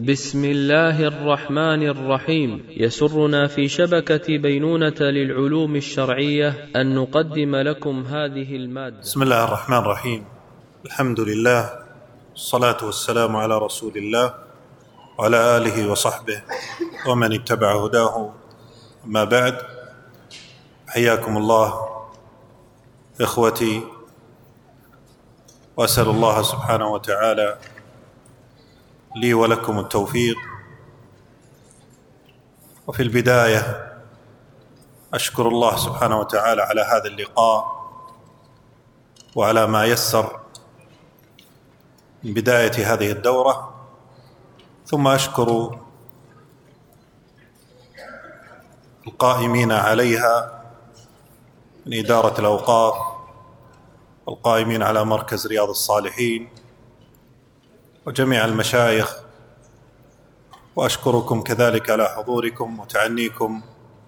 بسم الله الرحمن الرحيم. يسرنا في شبكة بينونة للعلوم الشرعية أن نقدم لكم هذه المادة. بسم الله الرحمن الرحيم. الحمد لله، الصلاة والسلام على رسول الله وعلى آله وصحبه ومن اتبع هداه. ما بعد، حياكم الله إخوتي، وأسأل الله سبحانه وتعالى لي ولكم التوفيق. وفي البداية أشكر الله سبحانه وتعالى على هذا اللقاء وعلى ما يسر من بداية هذه الدورة، ثم أشكر القائمين عليها من إدارة الأوقاف والقائمين على مركز رياض الصالحين وجميع المشايخ، وأشكركم كذلك على حضوركم وتعنيكم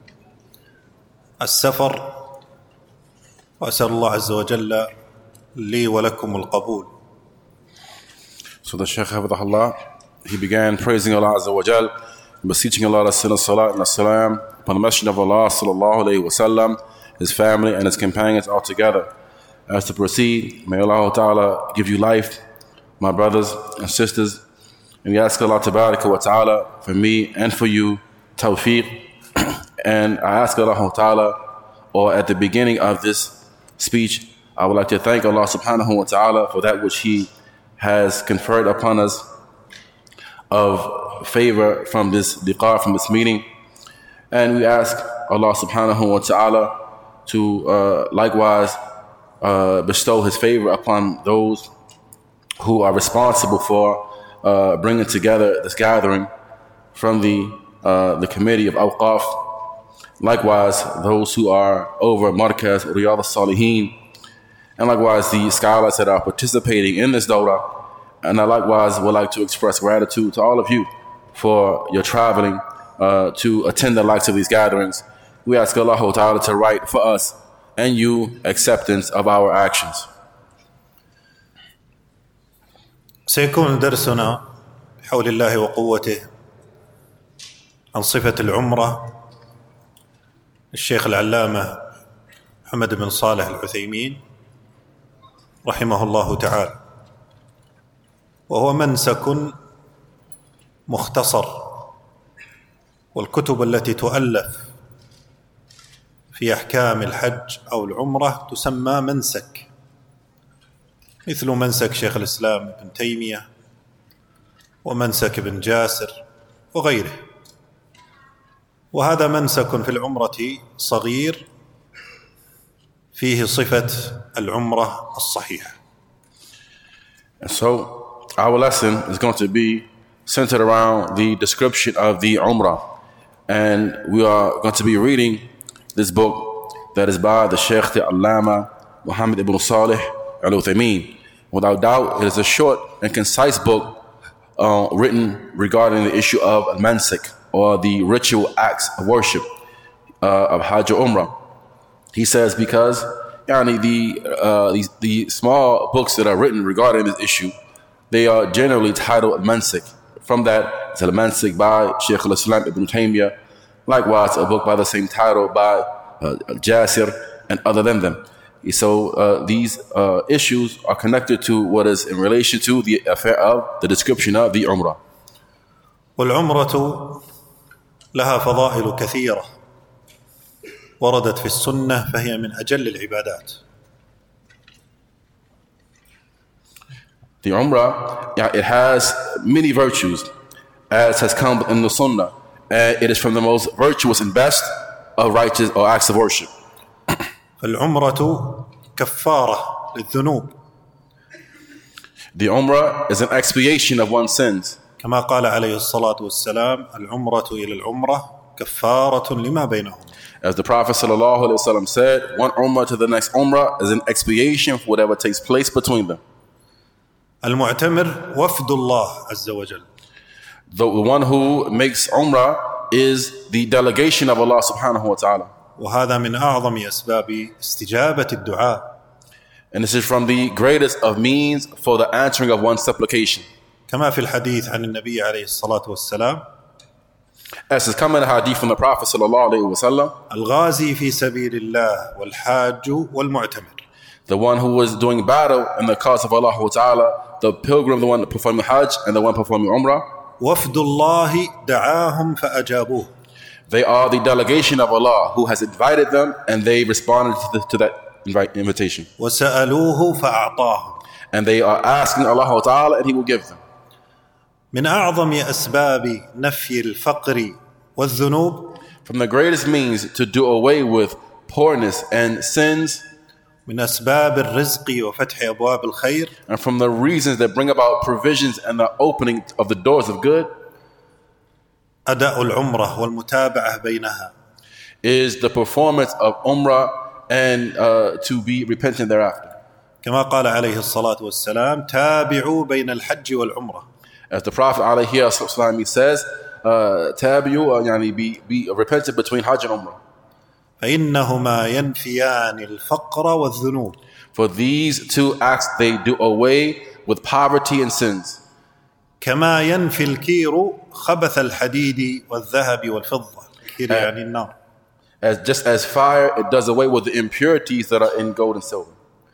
السفر، وأسأل الله عز وجل لي ولكم القبول. So the Shaykh Hafidhahullah, he began praising Allah Azza wa Jal, beseeching Allah to send a salat and a salam upon the Messenger of Allah sallallahu alayhi wa sallam, his family and his companions all together. As to proceed, may Allah Ta'ala give you life, my brothers and sisters, and we ask Allah Tabaraka wa Ta'ala for me and for you tawfiq. And I ask Allah Ta'ala, or at the beginning of this speech, I would like to thank Allah Subhanahu wa Ta'ala for that which He has conferred upon us of favor from this liqa, from this meeting. And we ask Allah Subhanahu wa Ta'ala to likewise bestow His favor upon those who are responsible for bringing together this gathering from the committee of Awqaf. Likewise, those who are over Markaz Riyadh al-Salihin, and likewise the scholars that are participating in this dawrah. And I likewise would like to express gratitude to all of you for your traveling to attend the likes of these gatherings. We ask Allah Ta'ala to write for us and you acceptance of our actions. سيكون درسنا بحول الله وقوته عن صفة العمرة. الشيخ العلامة محمد بن صالح العثيمين رحمه الله تعالى، وهو منسك مختصر، والكتب التي تؤلف في أحكام الحج أو العمرة تسمى منسك، مثل منسك شيخ الإسلام ابن تيمية ومنسك ابن جاسر وغيره. وهذا منسك في العمرة صغير فيه صفة العمرة الصحيحة. And so our lesson is going to be centered around the description of the Umrah. And we are going to be reading this book that is by the Shaykh Al-Allama Muhammad ibn Salih Al-Uthaymeen. Without doubt, it is a short and concise book written regarding the issue of al-mansik, or the ritual acts of worship of Hajj or Umrah. He says because the small books that are written regarding this issue, they are generally titled al-mansik. From that, it's al-mansik by Shaykh al-Islam ibn Taymiyyah. Likewise, a book by the same title by Jasir and other than them. So these issues are connected to what is in relation to the affair of the description of the Umrah. والعمرة لها فضائل كثيرة وردت في السنة، فهي من أجل العبادات. The Umrah, it has many virtues, as has come in the Sunnah, and it is from the most virtuous and best of righteous or acts of worship. العمرة كفارة للذنوب. The Umrah is an expiation of one's sins. كما قال عليه الصلاة والسلام: العمرة إلى العمرة كفارة لما بينهم. As the Prophet ﷺ said, one Umrah to the next Umrah is an expiation for whatever takes place between them. المعتمر وفد الله عز وجل. The one who makes Umrah is the delegation of Allah subhanahu wa ta'ala. وهذا من أعظم أسباب استجابة الدعاء. And this is from the greatest of means for the answering of one's supplication. كما في الحديث عن النبي عليه الصلاة والسلام As is coming in a hadith from the Prophet sallallahu alaihi wasallam, الغازي في سبيل الله والحاج والمعتمر. the one who was doing battle in the cause of Allah Ta'ala, the pilgrim, the one performing Hajj, and the one performing Umrah. وفد الله دعاهم فأجابوه. They are the delegation of Allah who has invited them, and they responded to that invitation. وسألوه فأعطاهم. And they are asking Allah Ta'ala, and He will give them. من أعظم أسباب نفي الفقر والذنوب. From the greatest means to do away with poorness and sins. من أسباب الرزق وفتح أبواب الخير. And from the reasons that bring about provisions and the opening of the doors of good. أداء العمرة والمتابعة بينها. Is the performance of Umrah and to be repentant thereafter. كما قال عليه الصلاة والسلام تابعوا بين الحج والعمرة. As the Prophet عليه الصلاة والسلام says, تابعوا يعني be repentant between Hajj and Umrah. فإنهما ينفيان الفقر والذنوب. For these two acts, they do away with poverty and sins. كما ينفي الكير خبث الحديد والذهب والفضة. الكير يعني النار. Just as fire, it does away with the impurities that are in gold and silver.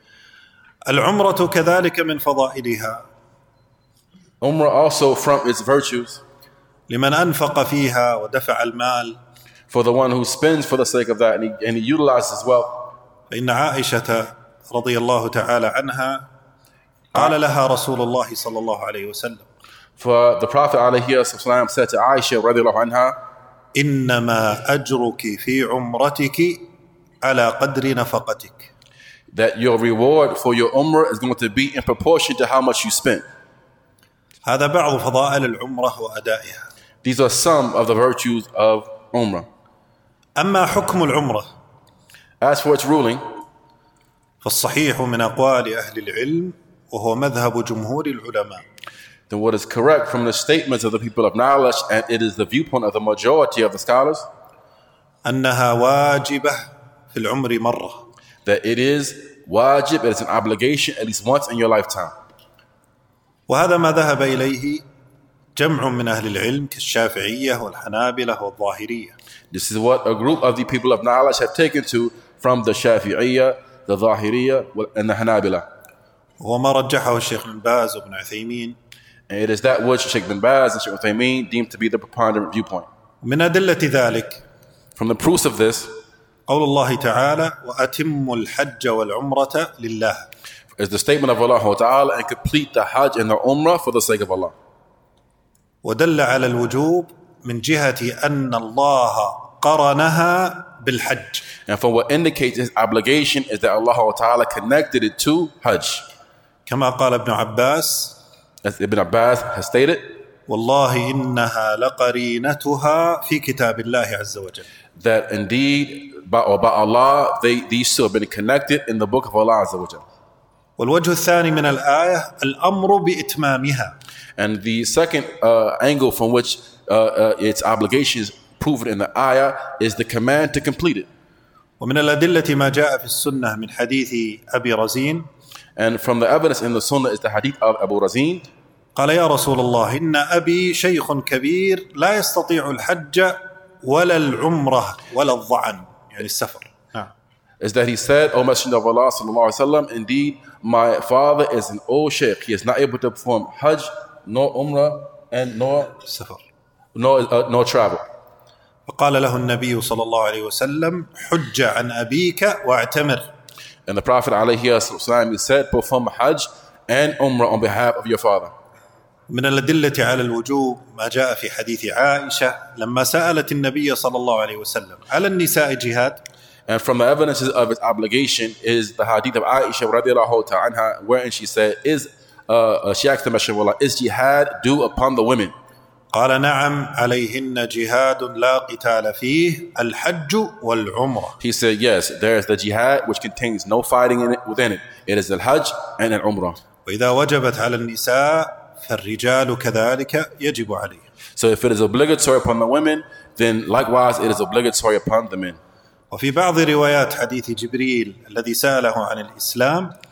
العمرة كذلك من فضائلها. Umrah also from its virtues. لمن أنفق فيها ودفع المال. For the one who spends for the sake of that and he utilizes wealth. فإن عائشة رضي الله تعالى عنها قال لها رسول الله صلى الله عليه وسلم. For the Prophet عليه الصلاة said to Aisha رضي الله عنها, إنما أجرك في عمرتك على قدر نفقتك. That your reward for your umrah is going to be in proportion to how much you spent. هذا بعض فضائل العمرة وأدائها. These are some of the virtues of umrah. أما حكم العمرة As for its ruling, فالصحيح من أقوال أهل العلم وهو مذهب جمهور العلماء. Then what is correct from the statements of the people of knowledge, and it is the viewpoint of the majority of the scholars, أنها واجبة في العمر مرة. that it is wajib, it is an obligation at least once in your lifetime. وهذا ما ذهب إليه جمع من أهل العلم كالشافعية والحنابلة والظاهرية. This is what a group of the people of knowledge have taken to from the Shafi'iyya, the Zahiriyya, and the Hanabila. وما رجحه الشيخ بن باز وابن عثيمين. And it is that which Sheikh bin Baz and Sheikh Uthaymeen deemed to be the preponderant viewpoint. من أدلة ذلك From the proofs of this قول الله تعالى وأتموا الحج والعمرة لله. is the statement of Allah Ta'ala, and complete the Hajj and the Umrah for the sake of Allah. ودل على الوجوب من جهة أن الله قرنها بالحج. And from what indicates his obligation is that Allah Ta'ala connected it to Hajj. كما قال ابن عباس As Ibn Abbas has stated, والله إنها لقرينتها في كتاب الله عز وجل. that indeed by Allah these two have been connected in the book of Allah Azza wa Jal. والوجه الثاني من الآية الأمر بإتمامها. And the second angle from which its obligation is proven in the ayah is the command to complete it. ومن الأدلة ما جاء في السنة من حديث أبي رزين. And from the evidence in the Sunnah is the hadith of Abu Razin. قال يا رسول الله إن أبي شيخ كبير لا يستطيع الحج ولا العمرة ولا الظعن يعني السفر. Is that he said, O Messenger of Allah sallallahu alaihi wasallam, indeed my father is an old sheikh. He is not able to perform Hajj, nor Umrah, and nor السفر. nor travel. فقال له النبي صلى الله عليه وسلم حج عن أبيك واعتمر. And the Prophet alayhi wasallam, he said, perform Hajj and Umrah on behalf of your father. من الأدلة على الوجوب ما جاء في حديث عائشة لما سألت النبي صلى الله عليه وسلم على النساء جهاد. And from the evidences of its obligation is the hadith of Aisha radiallahu ta'ala anha, wherein she said, she asked the Messenger of Allah, is jihad due upon the women? قال نعم عليهن جهاد لا قتال فيه الحج والعمرة. He said, yes, there is the jihad which contains no fighting in it, within it. It is the Hajj and an Umrah. وإذا وجبت على النساء فالرجال كذلك يجب عليه. So if it is obligatory upon the women, then likewise it is obligatory upon the men. وفي بعض روايات حديث جبريل الذي سأله عن الإسلام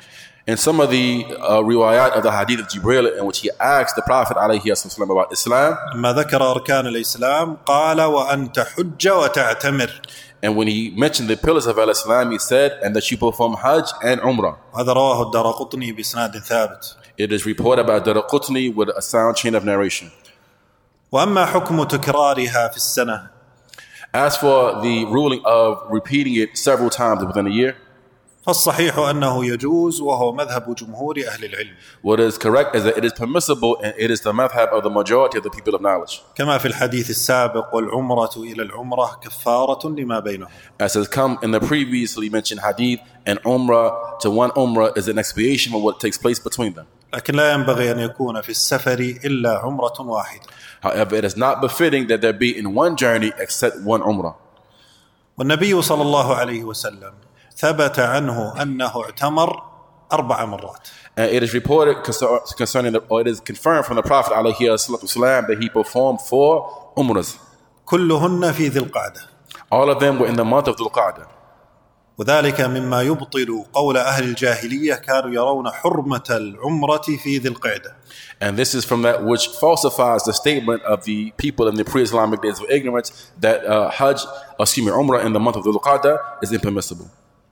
In some of the riwayat of the hadith of Jibreel, in which he asked the Prophet ﷺ about Islam, لما ذكر أركان الإسلام قال وأن تحج وتعتمر. and when he mentioned the pillars of Islam, he said, and that you perform Hajj and Umrah. هذا رواه الدارقطني بإسناد ثابت. It is reported by Daraqutni with a sound chain of narration. وأما حكم تكرارها في السنة As for the ruling of repeating it several times within a year, فالصحيح أنه يجوز وهو مذهب جمهور أهل العلم. what is correct is that it is permissible and it is the madhab of the majority of the people of knowledge. كما في الحديث السابق والعمرة إلى العمرة كفارة لما بينهم. As has come in the previously mentioned hadith, and Umrah to one Umrah is an expiation for what takes place between them. لكن لا ينبغي أن يكون في السفر إلا عمرة واحدة. However, it is not befitting that there be in one journey except one Umrah. والنبي صلى الله عليه وسلم ثبت عنه أنه اعتمر 4 مرات. And it is reported concerning, or it is confirmed from the Prophet ﷺ that he performed 4 Umrahs. كلهن في ذي القعدة. All of them were in the month of Dhul Qa'dah. وذلك مما يبطل قول أهل الجاهلية كانوا يرون حرمة العمرة في ذي القعدة. And this is from that which falsifies the statement of the people in the pre-Islamic days of ignorance that Umrah in the month of Dhul Qa'dah is impermissible.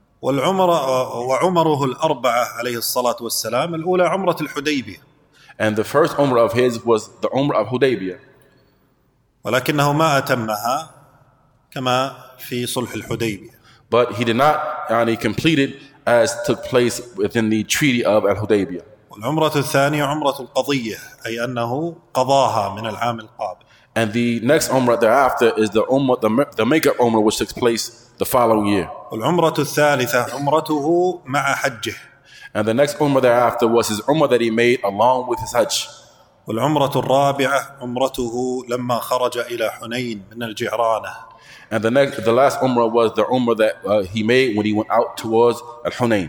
وعمره الأربعة عليه الصلاة والسلام الأولى عمرة الحديبية. And the first Umrah of his was the Umrah of Hudaybiyah. ولكنه ما أتمها كما في صلح الحديبية. But he did not complete it as took place within the treaty of Al-Hudaybiyah. والعمرة الثانية عمرة القضية أي أنه قضاها من العام القابل. And the next Umrah thereafter is the Umrah, the makeup Umrah, which takes place the following year. والعمرة الثالثة عمرته مع حجه. And the next Umrah thereafter was his Umrah that he made along with his Hajj. والعمرة الرابعة عمرته لما خرج إلى حنين من الجعرانة. And the last Umrah was the Umrah that he made when he went out towards Al-Hunayn.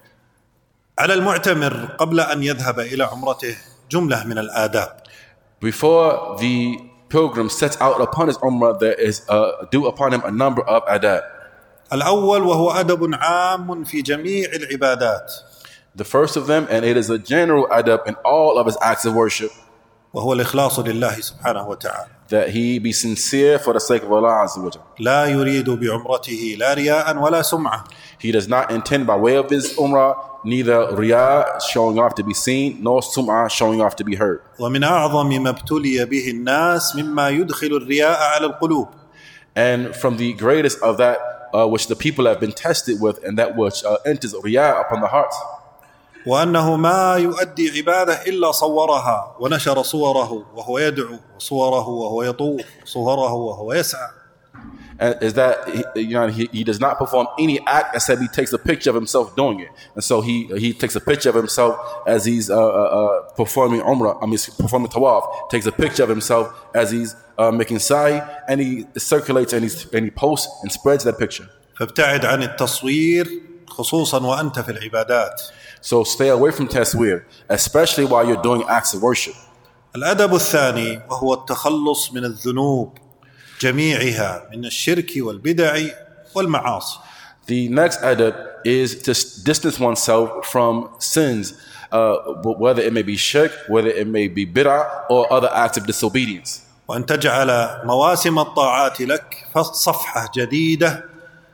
على المعتمر قبل أن يذهب إلى عمرته جملة من الآداب. Before the pilgrim sets out upon his Umrah, there is due upon him a number of adab. الأول وهو أدب عام في جميع العبادات. The first of them, and it is a general adab in all of his acts of worship, وهو الإخلاص لله سبحانه وتعالى. that he be sincere for the sake of Allah Azza wa Jalla. لا يريد بعمرته لا رياء ولا سمعة. He does not intend by way of his Umrah neither riyah, showing off to be seen, nor sum'ah, showing off to be heard. ومن أعظم ما ابتلي به الناس مما يدخل الرياء على القلوب. And from the greatest of that which the people have been tested with, and that which enters riyah upon the hearts. وأنه ما يؤدي عبادة إلا صورها ونشر صوره وهو يدعو صوره وهو يطوف صوره وهو يسعى. And is that he does not perform any act except he takes a picture of himself doing it. And so he takes a picture of himself as he's performing Umrah, performing Tawaf, takes a picture of himself as he's making Sa'i, and he circulates and he posts and spreads that picture. فابتعد عن التصوير خصوصا وأنت في العبادات. So stay away from taswir, especially while you're doing acts of worship. الأدب الثاني وهو التخلص من الذنوب جميعها من الشرك والبدع والمعاصي. The next adab is to distance oneself from sins, whether it may be shirk, whether it may be bid'ah, or other acts of disobedience. وأن تجعل مواسم الطاعات لك صفحة جديدة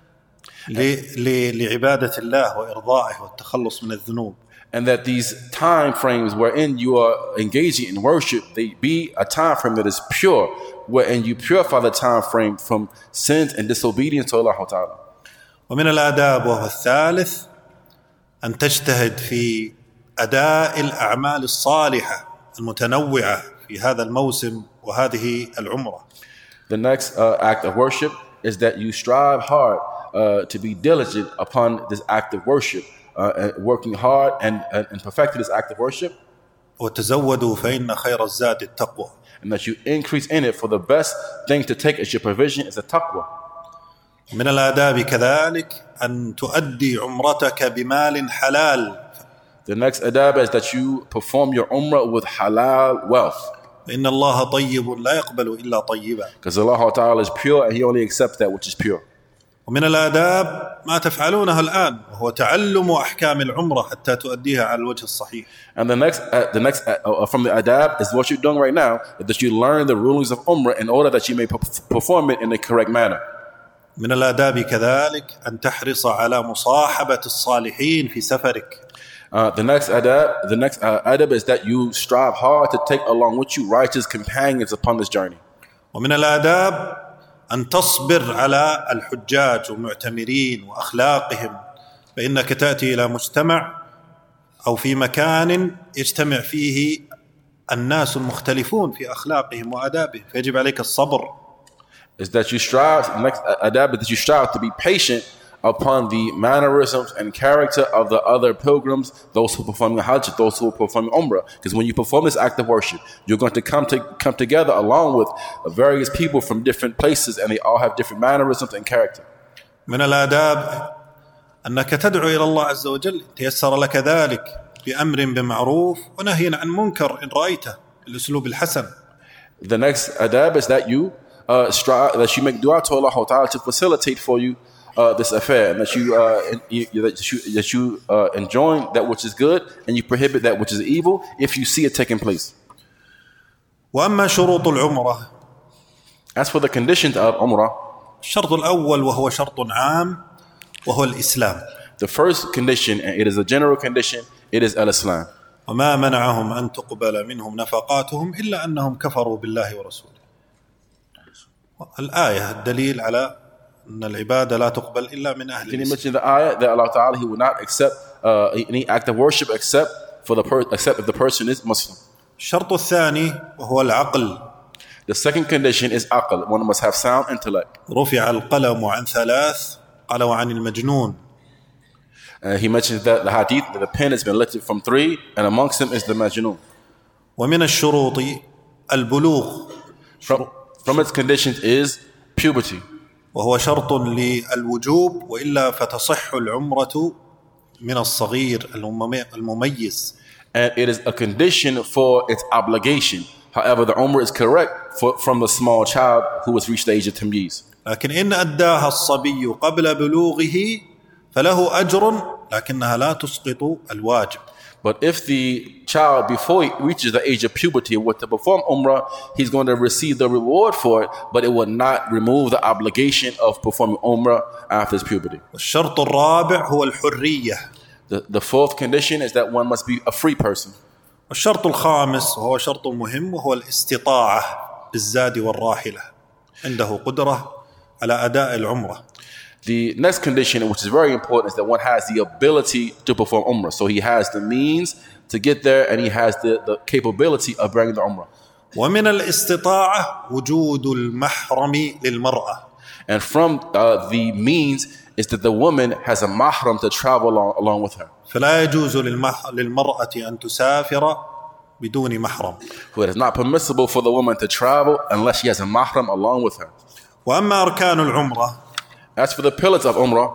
لعبادة الله وإرضائه والتخلص من الذنوب. And that these time frames wherein you are engaging in worship, they be a time frame that is pure, wherein you purify the time frame from sins and disobedience to Allah Ta'ala. ومن الآداب وهو الثالث أن تجتهد في أداء الأعمال الصالحة المتنوعة في هذا الموسم وهذه العمرة. The next act of worship is that you strive hard to be diligent upon this act of worship, working hard and perfecting this act of worship. وتزودوا فإن خير الزاد التقوى. And that you increase in it, for the best thing to take as your provision is a taqwa. من الآداب كذلك أن تؤدي عمرتك بمال حلال. The next adab is that you perform your umrah with halal wealth. إن الله طيب لا يقبل إلا طيبا. Because Allah Ta'ala is pure and He only accepts that which is pure. ومن الآداب ما تفعلونه الآن وهو تعلم أحكام العمرة حتى تؤديها على الوجه الصحيح. And the next from the adab is what you're doing right now, is that you learn the rulings of Umrah in order that you may perform it in the correct manner. من الآداب كذلك أن تحرص على مصاحبة الصالحين في سفرك. The next adab is that you strive hard to take along with you righteous companions upon this journey. ومن الآداب أن تصبر على الحجاج والمعتمرين وأخلاقهم، فإنك تأتي إلى مجتمع أو في مكان يجتمع فيه الناس المختلفون في أخلاقهم وآدابهم، فيجب عليك الصبر. Is that you strive, the next adab is that you strive to be patient upon the mannerisms and character of the other pilgrims, those who perform the Hajj, those who perform Umrah. Because when you perform this act of worship, you're going to come together along with various people from different places, and they all have different mannerisms and character. من الآداب أنك تدعو إلى الله عز وجل تيسر لك ذلك بأمر بمعروف ونهي عن منكر إن رأيته بالأسلوب الحسن. The next adab is that you strive, that you make dua to Allah Ta'ala to facilitate for you this affair, and that you enjoin that which is good and you prohibit that which is evil if you see it taking place. وأما شروط العمرة. As for the conditions of Umrah, الشرط الأول وهو شرط عام وهو الإسلام. The first condition, and it is a general condition, it is al-Islam. وما منعهم أن تقبل منهم نفقاتهم إلا أنهم كفروا بالله ورسوله. الآية الدليل على أن العبادة لا تقبل إلا من أهل الإسلام. Can you mention the ayah that Allah Ta'ala, He will not accept any act of worship except if the person is Muslim. الشرط الثاني وهو العقل. The second condition is aql. One must have sound intellect. رفع القلم عن ثلاث قال وعن المجنون. He mentions that the hadith, that the pen has been lifted from 3, and amongst them is the majnun. ومن الشروط البلوغ. From its conditions is puberty. وهو شرط للوجوب وإلا فتصح العمرة من الصغير المميز. And it is a condition for its obligation. However, the Umrah is correct from the small child who has reached the age of tamyiz. لكن إن أداها الصبي قبل بلوغه فله أجر لكنها لا تسقط الواجب. But if the child, before he reaches the age of puberty, were to perform Umrah, he's going to receive the reward for it, but it will not remove the obligation of performing Umrah after his puberty. الشرط الرابع هو الحرية. The fourth condition is that one must be a free person. والشرط الخامس وهو شرط مهم وهو الاستطاعة بالزاد والراحلة عنده قدرة على أداء العمرة. The next condition, which is very important, is that one has the ability to perform Umrah. So he has the means to get there and he has the capability of bringing the Umrah. ومن الاستطاعة وجود المحرم للمرأة. And from the means is that the woman has a mahram to travel along with her. فلا يجوز للمرأة أن تسافر بدون محرم. So it is not permissible for the woman to travel unless she has a mahram along with her. وأما أركان العمرة. As for the pillars of Umrah,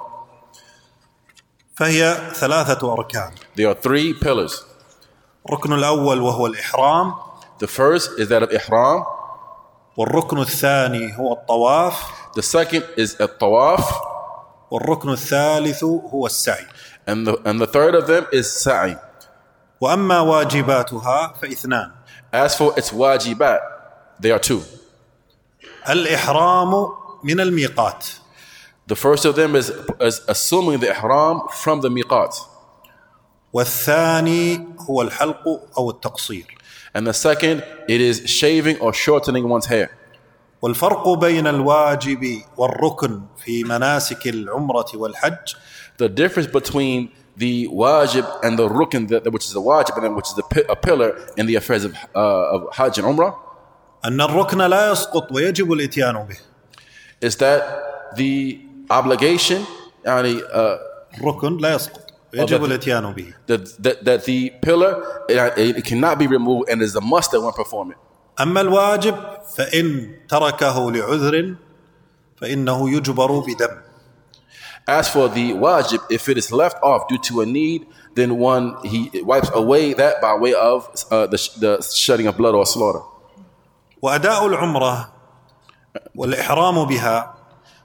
فهي ثلاثة أركان. There are 3 pillars. الركن الأول وهو الإحرام. The first is that of Ihram. والركن الثاني هو الطواف. The second is الطواف. والركن الثالث هو السعي. And the third of them is sa'i. وأما واجباتها فاثنان. As for its wajibat, there are 2. الإحرام من الميقات. The first of them is assuming the ihram from the miqat. والثاني هو الحلق أو التقصير. And the second, it is shaving or shortening one's hair. والفرق بين الواجب والركن في مناسك العمرة والحج. The difference between the wajib and the rukn, which is the wajib, and which is a pillar in the affairs of Hajj and Umrah, أن الركن لا يسقط ويجب الإتيان به. is that the obligation, الركن لا يسقط ويجب الإتيان به. That the pillar, it cannot be removed and is a must that one perform it. أما الواجب فإن تركه لعذر فإنه يجبر بدم. As for the wajib, if it is left off due to a need, then he wipes away that by way of the shedding of blood or slaughter. وأداء العمرة والإحرام بها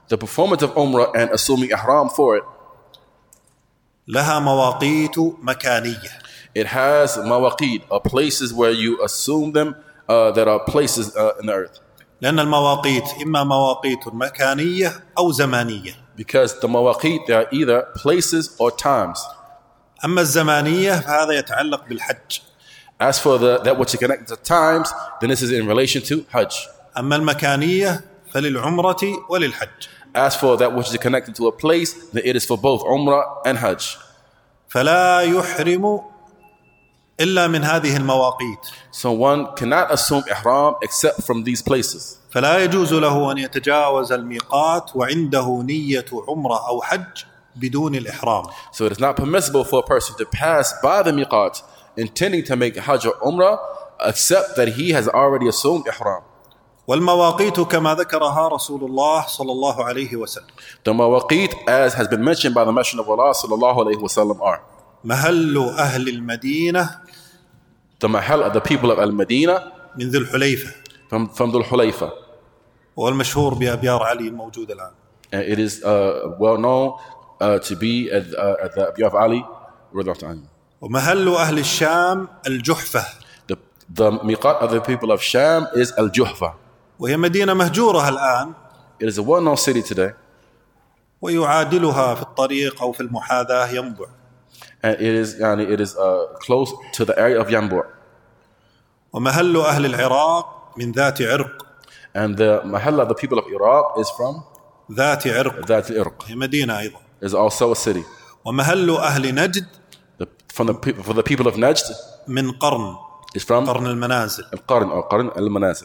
the performance of Umrah and assuming ihram for it, لها مواقيت مكانية. it has mawaqid, or places where you assume them that are places in the earth. لأن المواقيت إما مواقيت مكانية أو زمانية. Because the mawaqid, they are either places or times. أما الزمانية فهذا يتعلق بالحج. As for that which is connected to times, then this is in relation to Hajj. أما المكانية فللعمرة وللحج. As for that which is connected to a place, then it is for both Umrah and Hajj. فلا يحرم إلا من هذه المواقيت. So one cannot assume ihram except from these places. فلا يجوز له أن يتجاوز الميقات وعنده نية عمرة أو حج بدون الإحرام. So it is not permissible for a person to pass by the miqat intending to make Hajj or Umrah except that he has already assumed ihram. والمواقيت كما ذكرها رسول الله صلى الله عليه وسلم. The mawaqit, as has been mentioned by the Messenger of Allah sallallahu alayhi wasallam, are محل أهل المدينة the mahal of the people of Al-Madinah من ذي الحليفة. from Dhul Hulayfa. والمشهور بأبيار علي الموجودة الآن. And it is well known to be at the Abyar of Ali. ومحل أهل الشام الجحفة. The miqat of the people of Sham is Al-Juhfa. وهي مدينة مهجورة الآن. It is a well-known city today. ويعادلها في الطريق أو في المحاذاة ينبع. And it is close to the area of Yanbu'. ومحل أهل العراق من ذات عرق. And the mahalla of the people of Iraq is from ذات عرق. ذات العرق. هي مدينة أيضا. Is also a city. ومحل أهل نجد For the people of Najd من قرن. is from قرن المنازل. القرن أو قرن المنازل.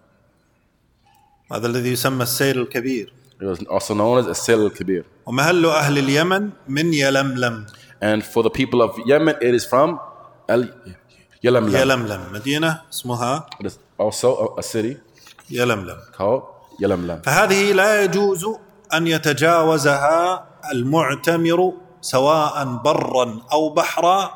هذا الذي يسمى السيل الكبير. It was also known as السيل الكبير. ومحل أهل اليمن من يلملم. And for the people of Yemen, it is from Yalamlam. يلملم مدينة اسمها It is also a city يلملم. called Yalamlam. فهذه لا يجوز أن يتجاوزها المعتمر سواء برا أو بحرا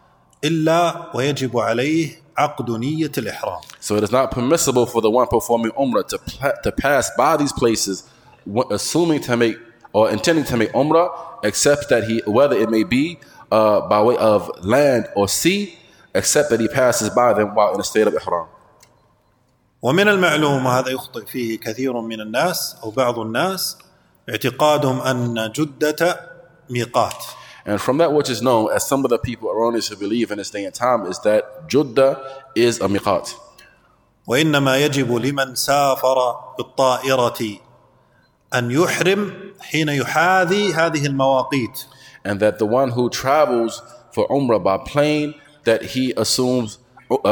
إلا ويجب عليه عقد نية الإحرام. So it is not permissible for the one performing Umrah to pass by these places, assuming to make or intending to make Umrah, except that whether it may be by way of land or sea, except that he passes by them while in a state of Ihram. ومن المعلوم هذا يخطئ فيه كثير من الناس أو بعض الناس اعتقادهم أن جدة ميقات. And from that which is known, as some of the people erroneously believe in this day and time, is that Juddah is a miqat. وإنما يجب لمن سافر بالطائرة أن يحرم حين يحاذي هذه المواقيت. And that the one who travels for Umrah by plane, that he assumes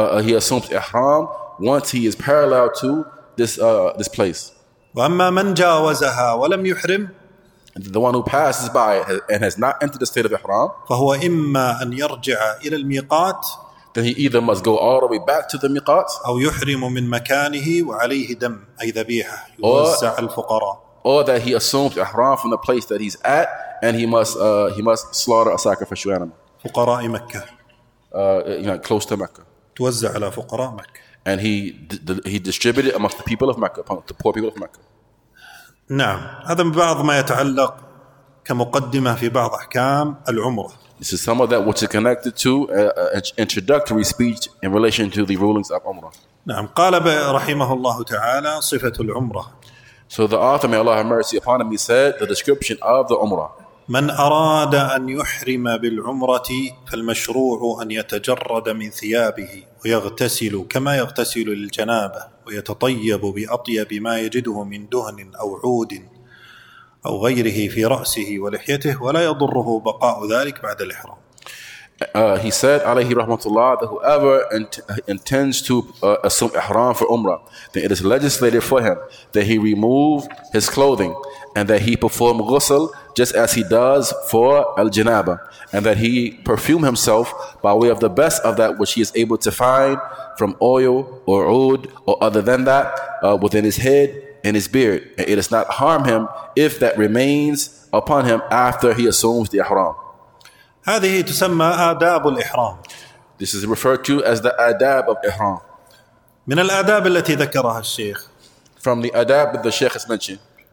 ihram once he is parallel to this place. وأما من جاوزها ولم يحرم The one who passes by it and has not entered the state of ihram, فهو إما أن يرجع إلى الميقات then he either must go all the way back to the miqat, أو يحرم من مكانه وعليه دم أي ذبيحة يوزع الفقراء. or that he assumes ihram from the place that he's at and he must slaughter a sacrificial animal. فقراء مكة. Close to Mecca. توزع على فقراء مكة. And he distributed amongst the people of Mecca, the poor people of Mecca. نعم، هذا من بعض ما يتعلق كمقدمة في بعض أحكام العمرة. This is some of that which is connected to an introductory speech in relation to the rulings of Umrah. نعم، قال رحمه الله تعالى صفة العمرة. So the author, may Allah have mercy upon him, he said the description of the Umrah. من أراد أن يحرم بالعمرة فالمشروع أن يتجرد من ثيابه ويغتسل كما يغتسل للجنابة ويتطيب بأطيب ما يجده من دهن أو عود أو غيره في رأسه ولحيته ولا يضره بقاء ذلك بعد الإحرام. He said, alayhi rahmatullah, that whoever intends to assume ihram for Umrah, then it is legislated for him that he remove his clothing and that he perform ghusl just as he does for al-janaba, and that he perfume himself by way of the best of that which he is able to find from oil or oud or other than that within his head and his beard, and it does not harm him if that remains upon him after he assumes the ihram. هذه تسمى آداب الإحرام. This is referred to as the adab of ihram. من الآداب التي ذكرها الشيخ From the adab that the Shaykh has mentioned,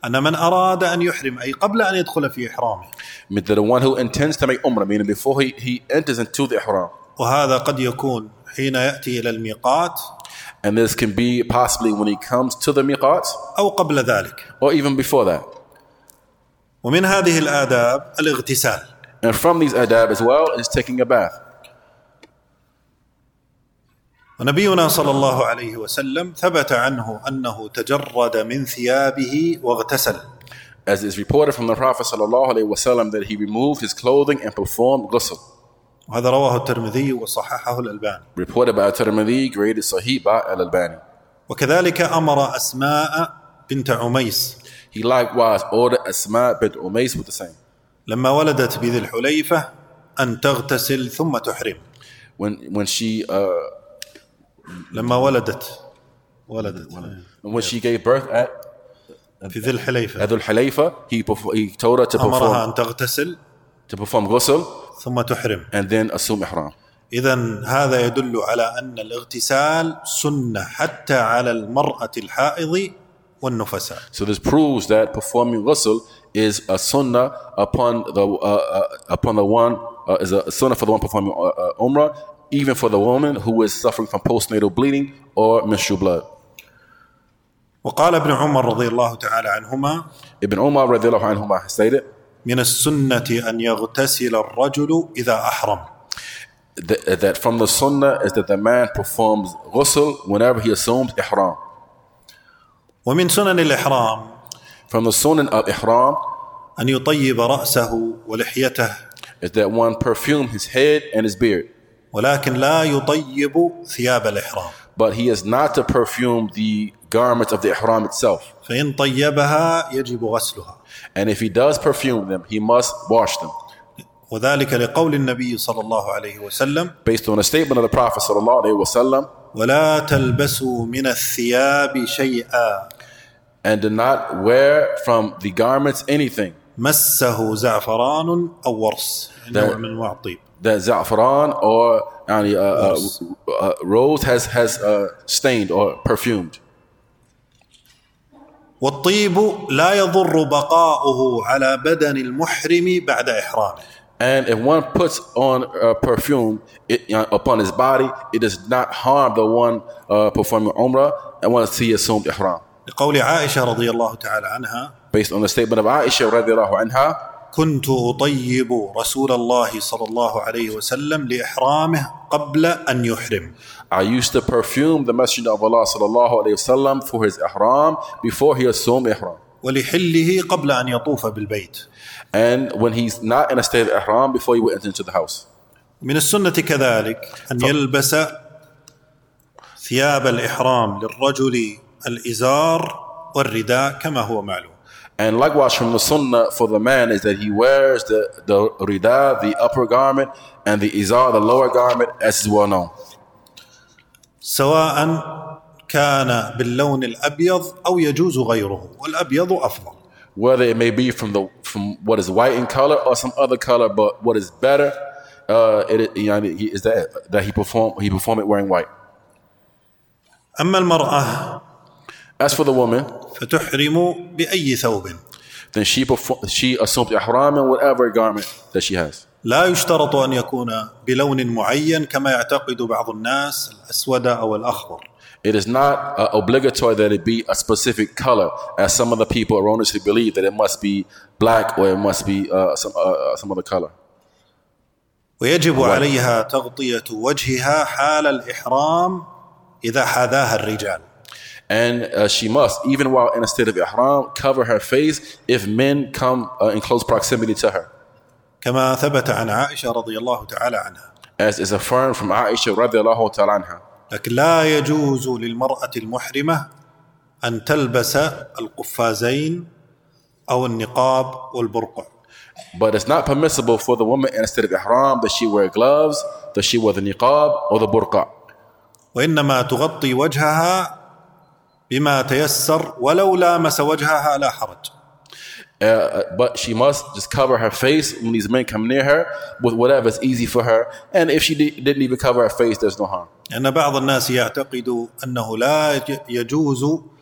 أن من أراد أن يحرم أي قبل أن يدخل في إحرامه. Means that the one who intends to make umrah, meaning before he enters into the ihram. وهذا قد يكون حين يأتي إلى الميقات. And this can be possibly when he comes to the miqat. أو قبل ذلك. Or even before that. ومن هذه الآداب الاغتسال. And from these adab as well is taking a bath. ونبينا صلى الله عليه وسلم ثبت عنه أنه تجرد من ثيابه واغتسل. As is reported from the Prophet صلى الله عليه وسلم that he removed his clothing and performed ghusl. وهذا رواه الترمذي وصححه الألباني. Reported by Tirmidhi, graded Sahih by Al-Albani. وكذلك أمر أسماء بنت عميس. He likewise ordered Asma bint Umays with the same. لما ولدت بذي الحليفة أن تغتسل ثم تحرم. When she لما ولدت when she gave birth at في ذي الحليفة Dhul Hulayfa, he told her to أمرها أن تغتسل perform ghusl ثم تحرم. and then assume ihram. إذن هذا يدل على أن الاغتسال سنة حتى على المرأة الحائض والنفساء. So this proves that performing ghusl is a sunnah upon the one is a sunnah for the one performing umrah, even for the woman who is suffering from postnatal bleeding or menstrual blood. وقال ابن عمر رضي الله تعالى عنهما Ibn Umar رضي الله عنهما stated من السنة أن يغتسل الرجل إذا أحرم. That from the sunnah is that the man performs ghusl whenever he assumes ihram. ومن سنن الإحرام From the sunnah of ihram أن يطيب رأسه ولحيته is that one perfume his head and his beard. ولكن لا يطيب ثياب الإحرام. But he is not to perfume the garments of the ihram itself. فإن طيبها يجب غسلها. And if he does perfume them, he must wash them. وذلك لقول النبي صلى الله عليه وسلم Based on a statement of the Prophet صلى الله عليه وسلم, ولا تلبسوا من الثياب شيئا and do not wear from the garments anything مسه زعفران أو ورس نوع من أنواع الطيب. that za'faran or rose has stained or perfumed. والطيب لا يضر بقاؤه على بدن المحرم بعد إحرامه. And if one puts on perfume upon his body, it does not harm the one performing umrah and once he assumed ihram. لقول عائشة رضي الله تعالى عنها Based on the statement of Aisha رضي الله عنها, كنت أطيب رسول الله صلى الله عليه وسلم لإحرامه قبل أن يحرم. I used to perfume the Messenger of Allah صلى الله عليه وسلم for his ihram before he assumed ihram. ولحله قبل أن يطوف بالبيت. And when he's not in a state of ihram before he would enter into the house. من السنة كذلك أن يلبس ثياب الإحرام للرجل الإزار والرداء كما هو معلوم. And likewise from the sunnah for the man is that he wears the rida, the upper garment, and the izar, the lower garment, as is well known. سواء كان باللون الأبيض أو يجوز غيره والأبيض أفضل. Whether it may be from what is white in color or some other color, but what is better is that he perform it wearing white. أما المرأة As for the woman, فتحرم بأي ثوب. then she assumes ihram in whatever garment that she has. لا يشترط أن يكون بلون معين كما يعتقد بعض الناس الأسود أو الأخضر. It is not obligatory that it be a specific color, as some of the people erroneously believe that it must be black or it must be some other color. ويجب عليها تغطية وجهها حال الإحرام إذا حاذاها الرجال. And she must, even while in a state of ihram, cover her face if men come in close proximity to her. كما ثبت عن عائشة رضي الله تعالى عنها. As is affirmed from Aisha رضي الله تعالى عنها. لكن لا يجوز للمرأة المحرمة أن تلبس القفازين أو النقاب والبرقع. But it's not permissible for the woman in a state of ihram that she wear gloves, that she wear the niqab or the burqa. وإنما تغطي وجهها بما تيسر ولو لامس وجهها لا حرج. But she must just cover her face when these men come near her with whatever is easy for her. And if she didn't even cover her face, there's no harm. أن بعض الناس يعتقد أنه لا يجوز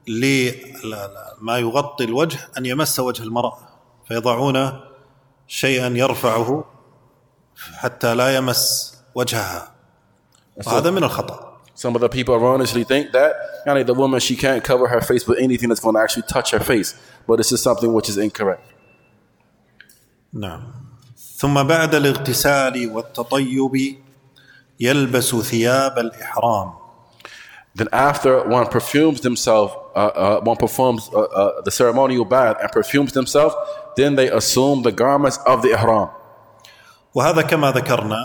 لما يغطي الوجه أن يمس وجه المرأة، فيضعون شيئا يرفعه حتى لا يمس وجهها، وهذا من الخطأ. Some of the people erroneously think that the woman, she can't cover her face with anything that's going to actually touch her face, but this is something which is incorrect. نعم. ثم بعد الاغتسال والتطيب يلبس ثياب الإحرام. Then after one perfumes themselves, one performs the ceremonial bath and perfumes themselves, then they assume the garments of the ihram. وهذا كما ذكرنا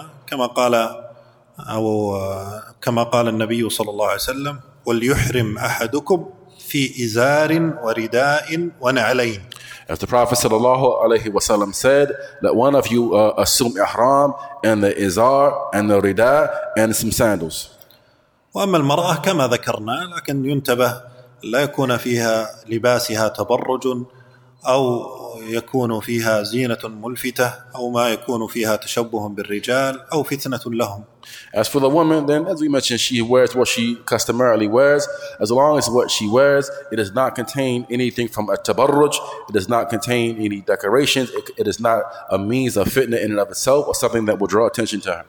كما قال النبي صلى الله عليه وسلم: وليحرم أحدكم في إزار ورداء ونعلين. As the Prophet sallallahu alaihi wasallam said, that one of you assume ihram and the izar and the rida and some sandals. وأما المرأة كما ذكرنا، لكن ينتبه لا يكون فيها لباسها تبرج أو يكون فيها زينة ملفتة أو ما يكون فيها تشبه بالرجال أو فتنة لهم. As for the woman, then, as we mentioned, she wears what she customarily wears. As long as what she wears, it does not contain anything from a tabarruj, it does not contain any decorations, it is not a means of fitna in and of itself or something that will draw attention to her.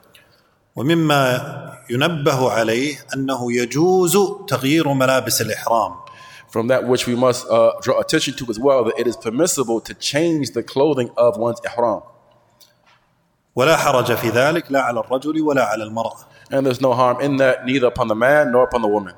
ومما ينبه عليه أنه يجوز تغيير ملابس الإحرام. From that which we must draw attention to as well, that it is permissible to change the clothing of one's ihram. ولا حرج في ذلك لا على الرجل ولا على المرأة. And there's no harm in that, neither upon the man nor upon the woman.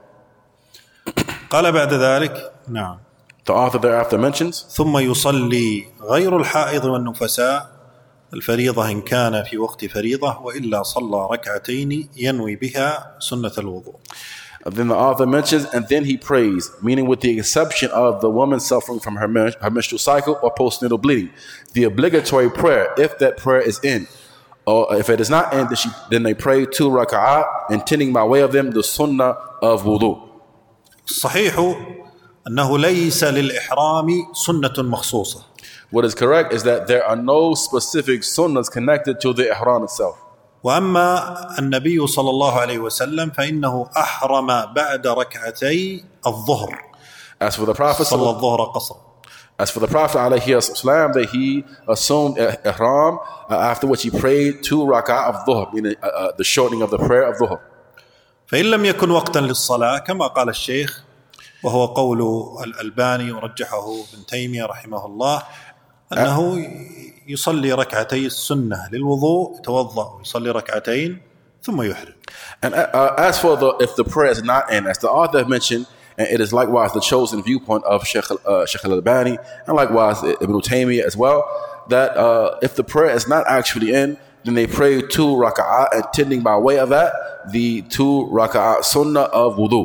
قال بعد ذلك نعم. The author thereafter mentions, ثم يصلي غير الحائض والنفساء الفريضة إن كان في وقت فريضة وإلا صلى ركعتين ينوي بها سنة الوضوء. Then the author mentions, and then he prays, meaning with the exception of the woman suffering from her menstrual cycle or postnatal bleeding. The obligatory prayer, if that prayer is in, or if it is not in, then they pray 2 raka'at, intending by way of them the sunnah of wudu. صحيح أنه ليس للإحرام سنة مخصوصة. What is correct is that there are no specific sunnahs connected to the ihram itself. وأما النبي صلى الله عليه وسلم فإنه أحرم بعد ركعتي الظهر. As for the Prophet صلى الظهر قصر. As for the Prophet عليه السلام, that he assumed ihram after which he prayed 2 rak'ah of dhuhr, meaning the shortening of the prayer of dhuhr. فإن لم يكن وقتا للصلاة كما قال الشيخ، وهو قول الألباني ورجحه ابن تيمية رحمه الله، أنه يصلي ركعتي السنة للوضوء، يتوضأ ويصلي ركعتين ثم يحرم. And as for if the prayer is not in, as the author mentioned, and it is likewise the chosen viewpoint of Sheikh al-Albani and likewise Ibn Taymiyyah as well, that if the prayer is not actually in, then they pray 2 raka'at, intending by way of that the 2 raka'at sunnah of wudu.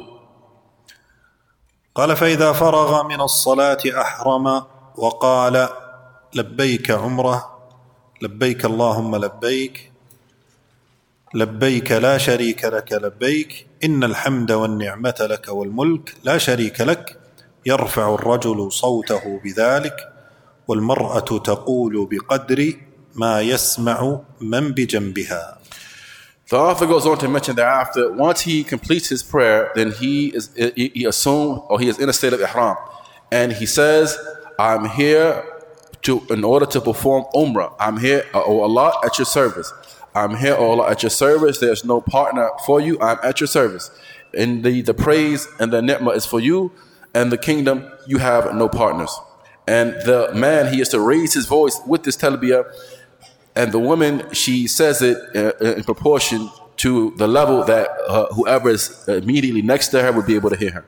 قال فإذا فرغ من الصلاة أحرم وقال لبيك عمره لبيك اللهم لبيك لبيك لا شريك لك لبيك إن الحمد والنعمة لك والملك لا شريك لك يرفع الرجل صوته بذلك والمرأة تقول بقدر ما يسمع من بجنبها. The author goes on to mention thereafter, once he completes his prayer, then he is in a state of ihram, and he says, I'm here in order to perform umrah. I'm here, O Allah, at your service. I'm here, O Allah, at your service. There's no partner for you. I'm at your service. And the praise and the ni'mah is for you, and the kingdom, you have no partners. And the man, he is to raise his voice with this talbiyah, and the woman, she says it in proportion to the level that whoever is immediately next to her would be able to hear her.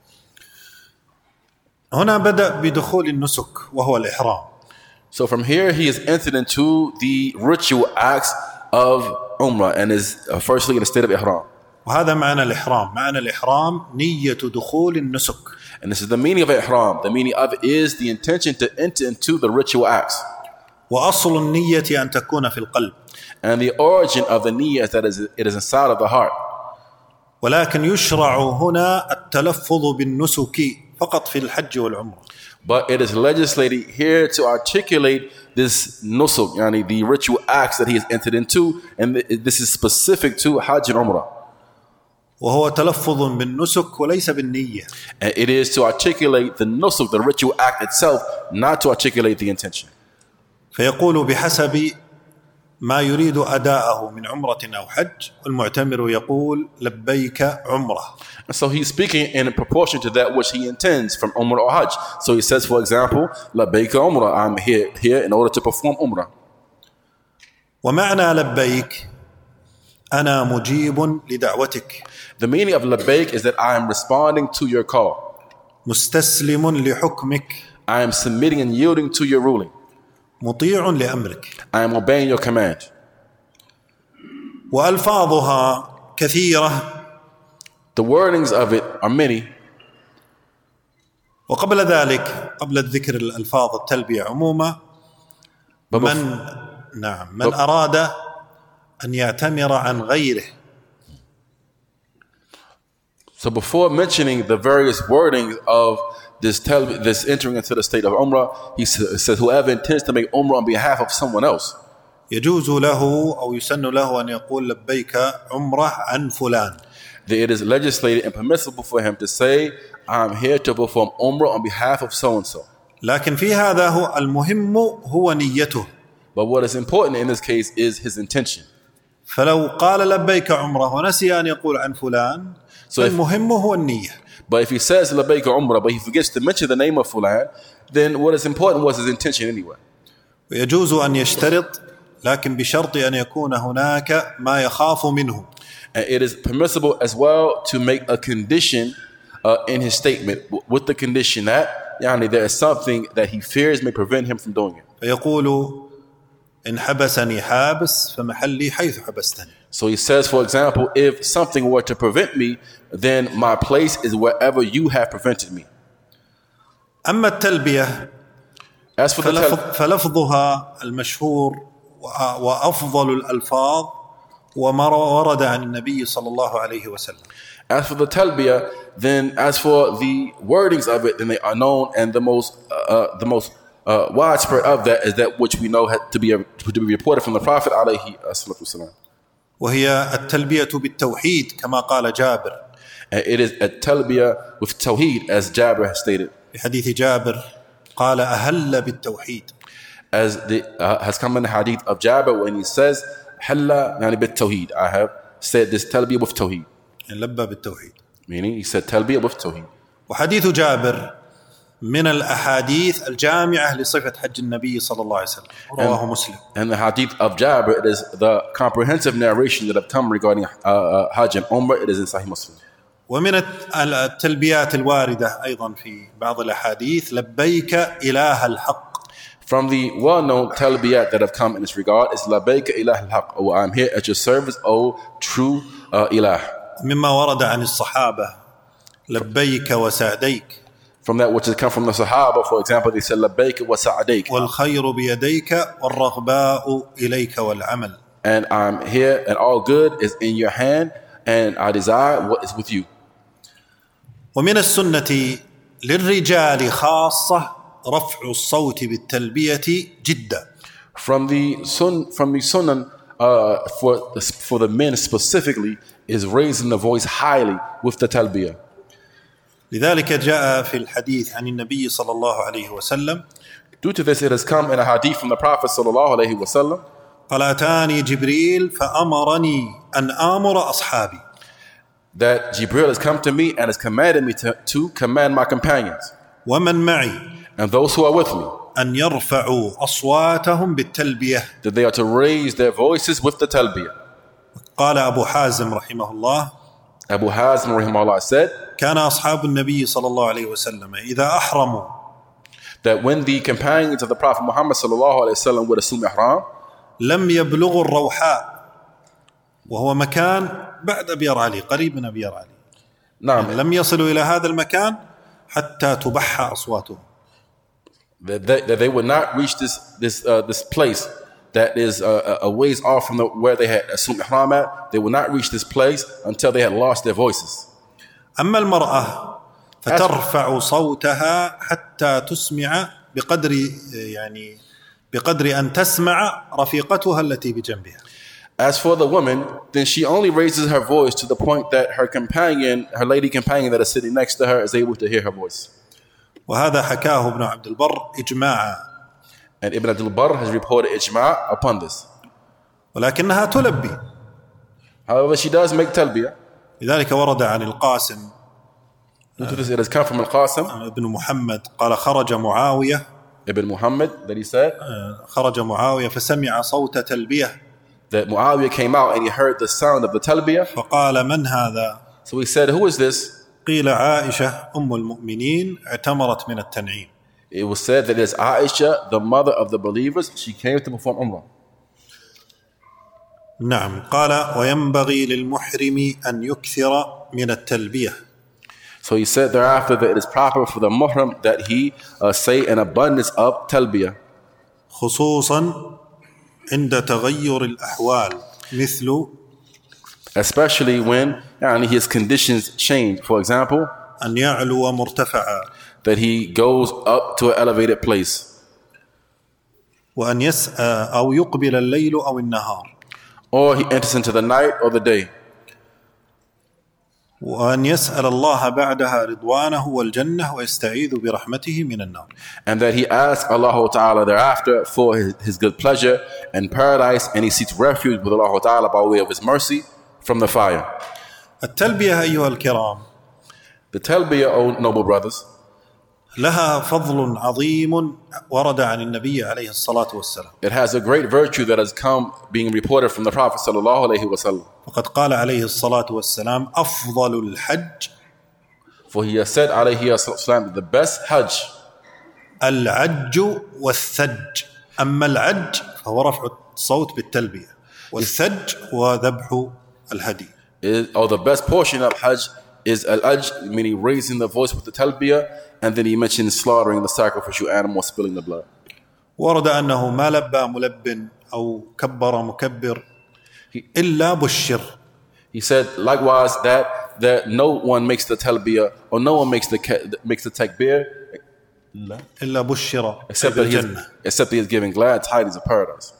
هنا بدأ بدخول النسك وهو الإحرام. So from here, he is entered into the ritual acts of Umrah and is firstly in a state of Ihram. وهذا معنى الإحرام. معنى الإحرام نية دخول النسك. And this is the meaning of Ihram. The meaning of it is the intention to enter into the ritual acts. وأصل النية أن تكون في القلب. And the origin of the niyyah is that it is inside of the heart. ولكن يشرع هنا التلفظ بالنسك فقط في الحج والعمرة. But it is legislated here to articulate this nusuk, yani the ritual acts that he has entered into, and this is specific to Hajj and Umrah. وهو تلفظ بالنسك وليس بالنية. And it is to articulate the nusuk, the ritual act itself, not to articulate the intention. فيقول بحسب ما يريد أداءه من عمرة أو حج، والمعتمر يقول لبيك عمرة. And so he's speaking in proportion to that which he intends from Umrah or Hajj. So he says, for example, لبيك Umrah, I'm here in order to perform Umrah. ومعنى لبيك أنا مجيب لدعوتك. The meaning of لبيك is that I am responding to your call. مستسلم لحكمك. I am submitting and yielding to your ruling. مطيع لأمرك. I am obeying your command. وألفاظها كثيرة. The wordings of it are many. وقبل ذلك، قبل الذكر الألفاظ التلبية عموما، من أراد أن يعتمر عن غيره. So before mentioning the various wordings of this entering into the state of Umrah, he says whoever intends to make Umrah on behalf of someone else, يجوز له أو يسن له أن يقول لبيك عمرة عن فلان. it is legislated and permissible for him to say, I'm here to perform Umrah on behalf of so-and-so. لكن في هذا هو المهم هو نيته. But what is important in this case is his intention. فلو قال لبيك عمرة ونسي أن يقول عن فلان، المهم هو النية. But if he says لبيك عمرة but he forgets to mention the name of fulan, then what is important was his intention anyway. ويجوز أن يشترط، لكن بشرط أن يكون هناك ما يخاف منه. And it is permissible as well to make a condition in his statement, with the condition that there is something that he fears may prevent him from doing it. فيقول إن حبسني حابس فمحلي حيث حبستني. So he says, for example, if something were to prevent me, then my place is wherever you have prevented me. أما التلبية As for the فلفظها المشهور وأفضل الألفاظ وما ورد عن النبي صلى الله عليه وسلم. As for the talbiyah, then as for the wordings of it, then they are known, and the most widespread of that is that which we know had to be reported from the Prophet عليه الصلاة والسلام. وهي التلبية بالتوحيد كما قال جابر. And it is a talbiyah with tawheed, as Jabir has stated. في حديث جابر قال أهل بالتوحيد. As has come in the hadith of Jabir when he says حل يعني بالتوحيد. I have said this talbiyah with tawheed. لبى بالتوحيد. Meaning he said talbiyah with tawheed. وحديث جابر من الأحاديث الجامعة لصفة حج النبي صلى الله عليه وسلم. رواه مسلم. And the hadith of Jabir, it is the comprehensive narration that have come regarding Hajj and Umrah. It is in Sahih Muslim. ومن التلبيات الواردة أيضا في بعض الأحاديث لبيك إله الحق. From the well-known talbiyat that have come in this regard is لبيك إله الحق. Oh, I'm here at your service, O true ilah. مما ورد عن الصحابة لبيك وسعديك. From that which has come from the Sahaba, for example, they said لبيك وسعديك. والخير بيديك والرغباء إليك والعمل. And I'm here, and all good is in your hand, and I desire what is with you. ومن السنة للرجال خاصة رفع الصوت بالتلبية جدا. From the sunnah for the men specifically is raising the voice highly with the talbiyah. لذلك جاء في الحديث عن النبي صلى الله عليه وسلم. Due to this, it has come in a hadith from the Prophet صلى الله عليه وسلم. قال أتاني جبريل فأمرني أن آمر أصحابي. That Jibril has come to me and has commanded me to command my companions. ومن معي. And those who are with me. أن يرفعوا أصواتهم بالتلبية. That they are to raise their voices with the talbiyah. قال أبو حازم رحمه الله. Abu Hazm rahimahullah said, كان أصحاب النبي صلى الله عليه وسلم إذا أحرموا. That when the companions of the Prophet Muhammad صلى الله عليه وسلم would assume ihram, لم يبلغوا الروحاء وهو مكان بعد أبيار علي قريب من أبيار علي. نعم. لم يصلوا إلى هذا المكان حتى تبحى أصواتهم. That they would not reach this place that is a ways off from where they had assumed ihram at. They would not reach this place until they had lost their voices. أما المرأة فترفع صوتها حتى تسمع بقدر أن تسمع رفيقتها التي بجنبها. As for the woman, then she only raises her voice to the point that her companion, her lady companion that is sitting next to her, is able to hear her voice. وهذا حكاه ابن عبد البر إجماعا. And Ibn Abdul Barr has reported ijma' upon this. ولكنها تلبي. However, she does make talbiyah. لذلك ورد عن القاسم Due to this, it has come from Al-Qasim ابن محمد قال خرج معاوية ibn Muhammad that he said خرج معاوية فسمع صوت تلبية that Muawiyah came out and he heard the sound of the talbiyah. فقال من هذا؟ So he said, who is this? قيل عائشة أم المؤمنين اعتمرت من التنعيم. It was said that it is Aisha, the mother of the believers. She came to perform Umrah. نعم. قال وينبغي للمحرم أن يكثر من التلبية. So he said thereafter that it is proper for the muhrim that he say an abundance of talbiyah. خصوصا عند تغير الأحوال مثل Especially when his conditions change. For example, أن يعلو مرتفعا that he goes up to an elevated place. وأن يسأل أو يقبل الليل أو النهار. Or he enters into the night or the day. وأن يسأل الله بعدها رضوانه والجنة ويستعيذ برحمته من النار. And that he asks Allah Ta'ala thereafter for his good pleasure and paradise, and he seeks refuge with Allah Ta'ala by way of his mercy from the fire. التلبية أيها الكرام The talbiyah, O noble brothers, لها فضل عظيم ورد عن النبي عليه الصلاة والسلام. it has a great virtue that has come being reported from the Prophet sallallahu alaihi wasallam. فقد قال عليه الصلاة والسلام أفضل الحج For he has said alayhi wasallam that the best hajj العج والثج. أما العج فهو رفع الصوت بالتلبية والثج هو ذبح الهدي. or the best portion of hajj is al-ajj, meaning raising the voice with the talbiyah, and then he mentions slaughtering the sacrificial animal, spilling the blood. ورد أنه ما لبى ملب أو كبر مكبر إلا بشر. He said likewise that no one makes the talbiyah or no one makes the takbir إلا بشر except that he is giving glad tidings of paradise.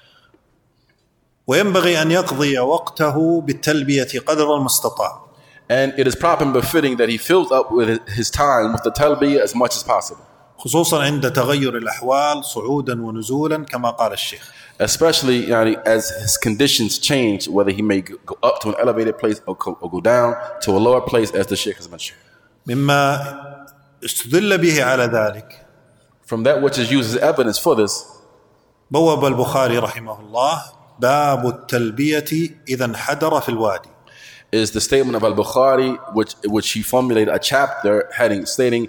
وينبغي أن يقضي وقته بالتلبية قدر المستطاع. And it is proper and befitting that he fills up with his time with the talbiyah as much as possible. خصوصا عند تغير الأحوال صعودا ونزولا كما قال الشيخ. Especially as his conditions change, whether he may go up to an elevated place or go down to a lower place, as the Sheikh has mentioned. مما استدل به على ذلك. From that which is used as evidence for this, بوب البخاري رحمه الله باب التلبية إذا انحدر في الوادي. is the statement of Al-Bukhari, which he formulated a chapter stating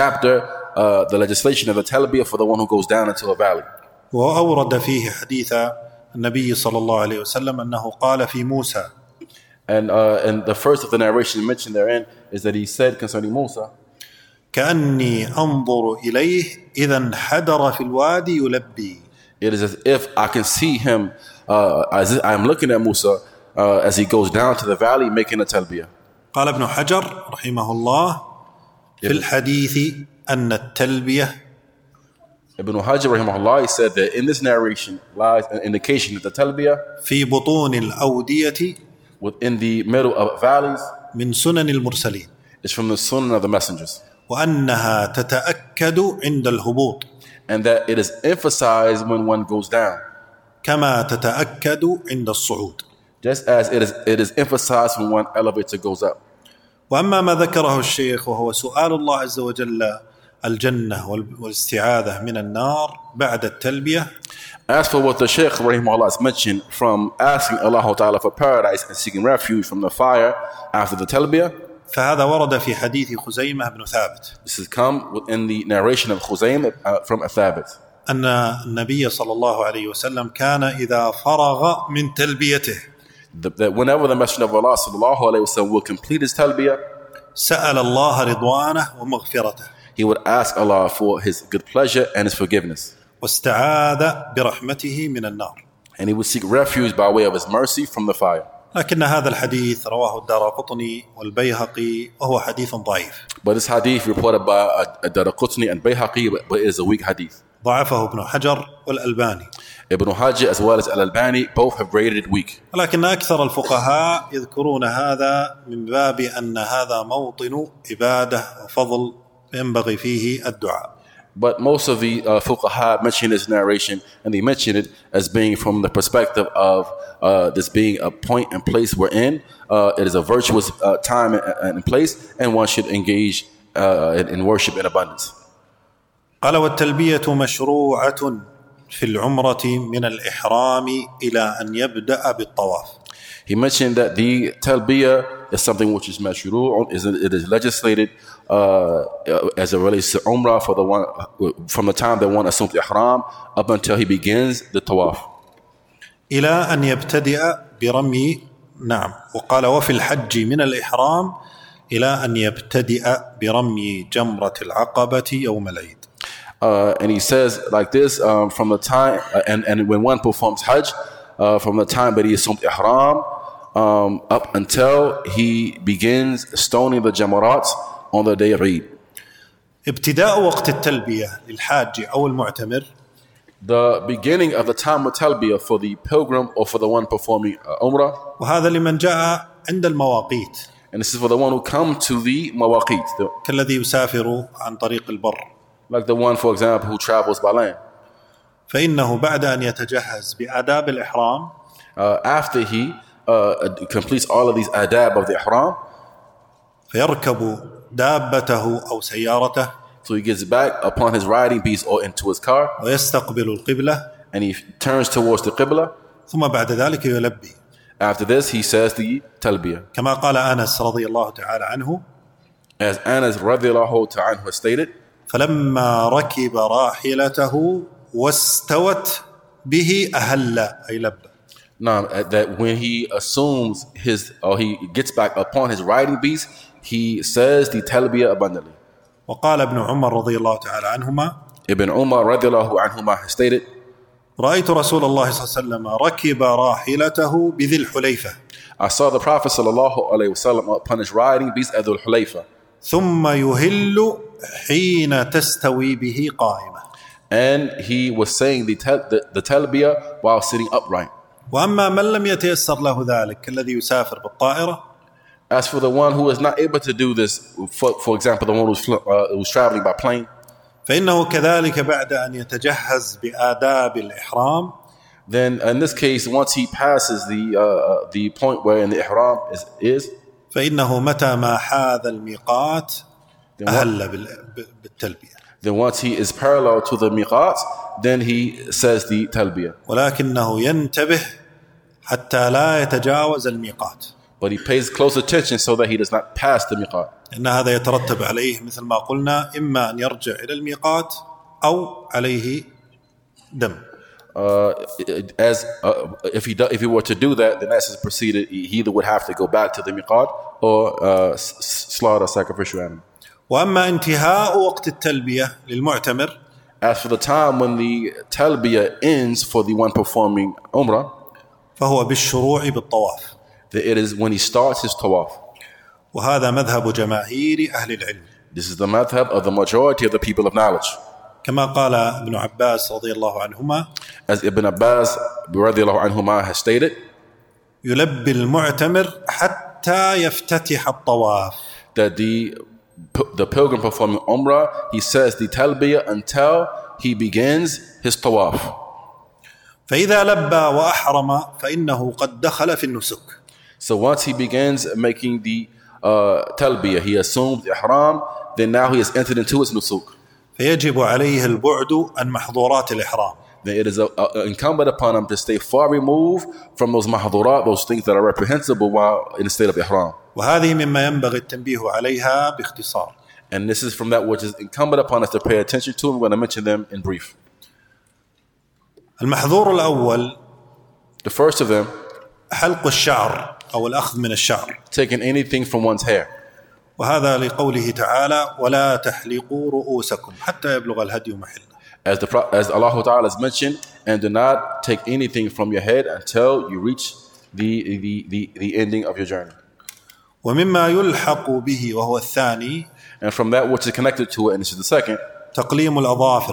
the legislation of the talbiyah for the one who goes down into a valley. وأورد فيه حديث النبي صلى الله عليه وسلم أنه قال في موسى. And the first of the narration mentioned therein is that he said concerning Musa, كأني أنظر إليه إذا انحدر في الوادي يلبي. It is as if I can see him, as if I am looking at Musa as he goes down to the valley making a talbiyah. قال ابن حجر رحمه الله في الحديث أن التلبية Ibn Hajar rahimahullah, he said that in this narration lies an indication that the talbiyah في بطون الأودية within the middle of valleys من سنن المرسلين is from the sunnah of the messengers, وأنها تتأكد عند الهبوط and that it is emphasized when one goes down, كما تتأكد عند الصعود. just as it is emphasized when one elevator goes up. وأما ما ذكره الشيخ وهو سؤال الله عز وجل الجنة والاستعاذة من النار بعد التلبية. As for what the Shaykh rahimahullah has mentioned from asking Allah Ta'ala for paradise and seeking refuge from the fire after the talbiyah, فهذا ورد في حديث خزيمة بن ثابت. this has come within the narration of Khuzaym from Thabit. أن النبي صلى الله عليه وسلم كان إذا فرغ من تلبيته That whenever the Messenger of Allah sallallahu alayhi wa sallam will complete his talbiyah, سأل الله رضوانه ومغفرته. he would ask Allah for his good pleasure and his forgiveness. واستعاذ برحمته من النار. And he would seek refuge by way of his mercy from the fire. لكن هذا الحديث رواه الدارقطني والبيهقي وهو حديث ضعيف. But this hadith reported by Daraqutni and Bayhaqi, but it is a weak hadith. ضعفه ابن حجر والألباني. Ibn Hajj as well as Al-Albani both have graded it weak. ولكن أكثر الفقهاء يذكرون هذا من باب أن هذا موطن إبادة وفضل ينبغي فيه الدعاء. But most of the fuqaha mention this narration, and they mention it as being from the perspective of this being a point and place wherein it is a virtuous time and place, and one should engage in worship in abundance. قال والتلبية مشروعة في العمرة من الإحرام إلى أن يبدأ بالطواف. He mentioned that the talbiyah is something which is mashru', it is legislated as it relates to umrah for the one from the time that one assumes ihram up until he begins the tawaf. إلى أن يبتدئ برمي نعم وقال وفي الحج من الإحرام إلى أن يبتدئ برمي جمرة العقبة يوم العيد. And he says like this from the time and when one performs hajj from the time that he assumed ihram up until he begins stoning the jamarat on the day of Eid. ابتداء وقت التلبية للحاج أو المعتمر. The beginning of the time of talbiyah for the pilgrim or for the one performing umrah. وهذا لمن جاء عند المواقيت. And this is for the one who come to the mawaqit. كالذي يسافر عن طريق البر. Like the one, for example, who travels by land. فإنه بعد أن يتجهز بآداب الإحرام. After he completes all of these adab of the ihram. فيركب دابته أو سيارته. So he gets back upon his riding beast or into his car. ويستقبل القبلة. And he turns towards the qibla. ثم بعد ذلك يلبي. After this he says the talbiyah. كما قال أنس رضي الله تعالى عنه. As Anas radiyallahu ta'ala has stated. فلما ركب راحلته واستوت به أهل أي لبى. Now that when he assumes or he gets back upon his riding beast, he says the talbiyah abundantly. وقال ابن عمر رضي الله تعالى عنهما. Ibn Umar radiyallahu anhuma has stated. رأيت رسول الله صلى الله عليه وسلم ركب راحلته بذي الحليفة. I saw the Prophet sallallahu alaihi wasallam upon his riding beast at Dhul Hulayfa. ثم يهل حين تستوي به قائمة. And he was saying the talbiyah while sitting upright. وأما من لم يتيسر له ذلك كالذي يسافر بالطائرة. As for the one who is not able to do this, for example, the one who's traveling by plane. فإنه كذلك بعد أن يتجهز بآداب الإحرام. Then in this case, once he passes the point where in the ihram is فإنه متى ما حاذ الميقات أهل بالتلبية. Then once he is parallel to the miqat, then he says the talbiyah. ولكنه ينتبه حتى لا يتجاوز الميقات. But he pays close attention so that he does not pass the miqat. إن هذا يترتب عليه مثل ما قلنا إما أن يرجع إلى الميقات أو عليه دم. If he were to do that, then as is proceeded, he either would have to go back to the miqat or slaughter a sacrificial animal. وأما انتهاء وقت التلبية للمعتمر. As for the time when the talbiyah ends for the one performing umrah, فهو بالشروع بالطواف. it is when he starts his tawaf. وهذا مذهب جماهير أهل العلم. This is the madhab of the majority of the people of knowledge. كما قال ابن عباس رضي الله عنهما. As Ibn Abbas radiyallahu anhuma has stated. يلبي المعتمر حتى يفتتح الطواف. That the pilgrim performing umrah, he says the talbiyah until he begins his tawaf. فإذا لبى وأحرم فإنه قد دخل في النسك. So once he begins making the talbiyah, he assumes ihram, then now he has entered into his nusuk. فيجب عليه البعد عن محظورات الإحرام. Then it is incumbent upon him to stay far removed from those mahdurat, those things that are reprehensible while in the state of ihram. وهذه مما ينبغي التنبيه عليها باختصار. And this is from that which is incumbent upon us to pay attention to. I'm going to mention them in brief. المحظور الأول. The first of them. حلق الشعر أو الأخذ من الشعر. Taking anything from one's hair. وهذا لقوله تعالى ولا تحلقوا رؤوسكم حتى يبلغ الهدي محله. As Allah Ta'ala has mentioned, and do not take anything from your head until you reach the ending of your journey. ومما يلحق به وهو الثاني. And from that which is connected to it, and this is the second. تقليم الأظافر.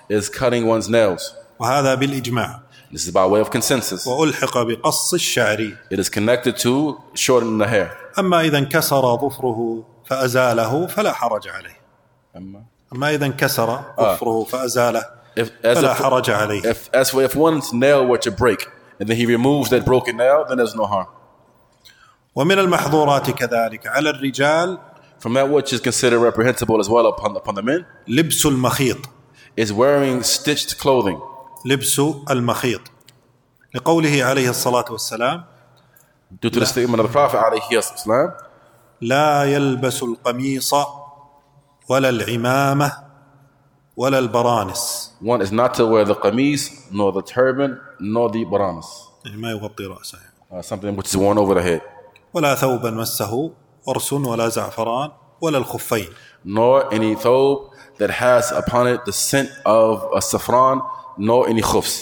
is cutting one's nails. وهذا بالإجماع. This is by way of consensus. وألحق بقص الشعر. It is connected to shortening the hair. أما إذا انكسر ظفره فأزاله فلا حرج عليه. أما إذا انكسر ظفره فأزاله فلا حرج عليه. If one's nail were to break and then he removes that broken nail, then there's no harm. ومن المحظورات كذلك على الرجال, from that which is considered reprehensible as well upon the men, لبس المخيط, is wearing stitched clothing. لبس المخيط لقوله عليه الصلاة والسلام, due to the statement of the Prophet عليه السلام, لا يلبس القميص ولا العمامة ولا البرانس. One is not to wear the qamis, nor the turban, nor the baranas. يعني ما يغطي رأسه. Something which is worn over the head. ولا ثوبا مسه ورس ولا زعفران ولا الخفين. Nor any thobe that has upon it the scent of a saffron, nor any khufs.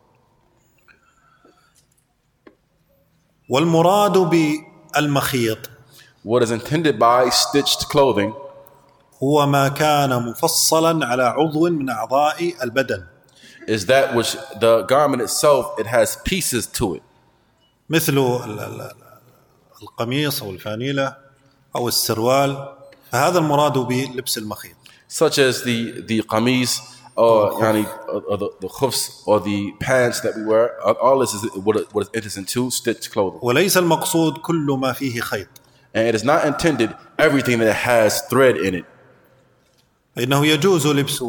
والمراد بالمخيط, what is intended by stitched clothing, هو ما كان مفصلا على عضو من أعضاء البدن, is that which the garment itself, it has pieces to it. مثل القميص أو الفانيلة أو السروال, فهذا المراد بلبس المخيط. Such as the qamis, or the khufs, or the pants that we wear. All this is what is interesting to stitched clothing. وليس المقصود كل ما فيه خيط. And it is not intended everything that has thread in it. فإنه يجوز لبس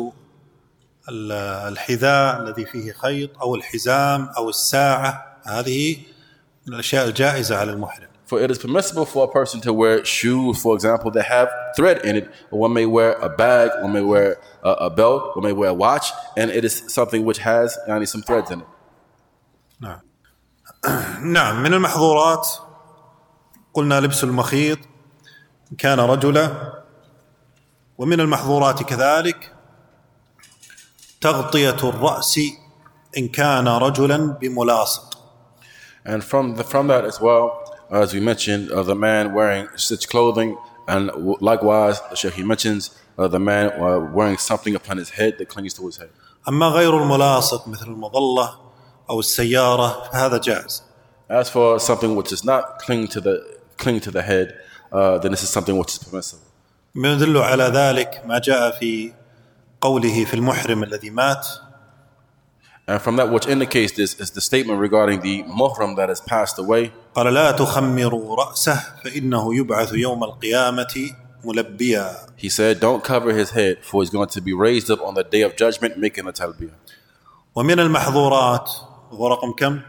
الحذاء الذي فيه خيط أو الحزام أو الساعة, هذه من الأشياء الجائزة على المحرم. For it is permissible for a person to wear shoes, for example, that have thread in it. Or one may wear a bag, one may wear a belt, one may wear a watch, and it is something which has some threads in it. نعم. نعم, من المحظورات قلنا لبس المخيط إن كان رجلا, ومن المحظورات كذلك تغطية الرأس إن كان رجلا بملاصق. And from that as well, as we mentioned, the man wearing stitched clothing, and likewise, the Shaykh, he mentions the man wearing something upon his head that clings to his head. أما غير الملاصق مثل المظلة أو السيارة فهذا جائز. As for something which is not cling to the head, then this is something which is permissible. ما يدل على ذلك ما جاء في قوله في المحرم الذي مات. And from that which indicates this is the statement regarding the muhram that has passed away. قال لا تخمروا رأسه فإنه يبعث يوم القيامة ملبيا. He said, don't cover his head, for he's going to be raised up on the day of judgment making a talbiyah. ومن المحظورات, هو رقم كم؟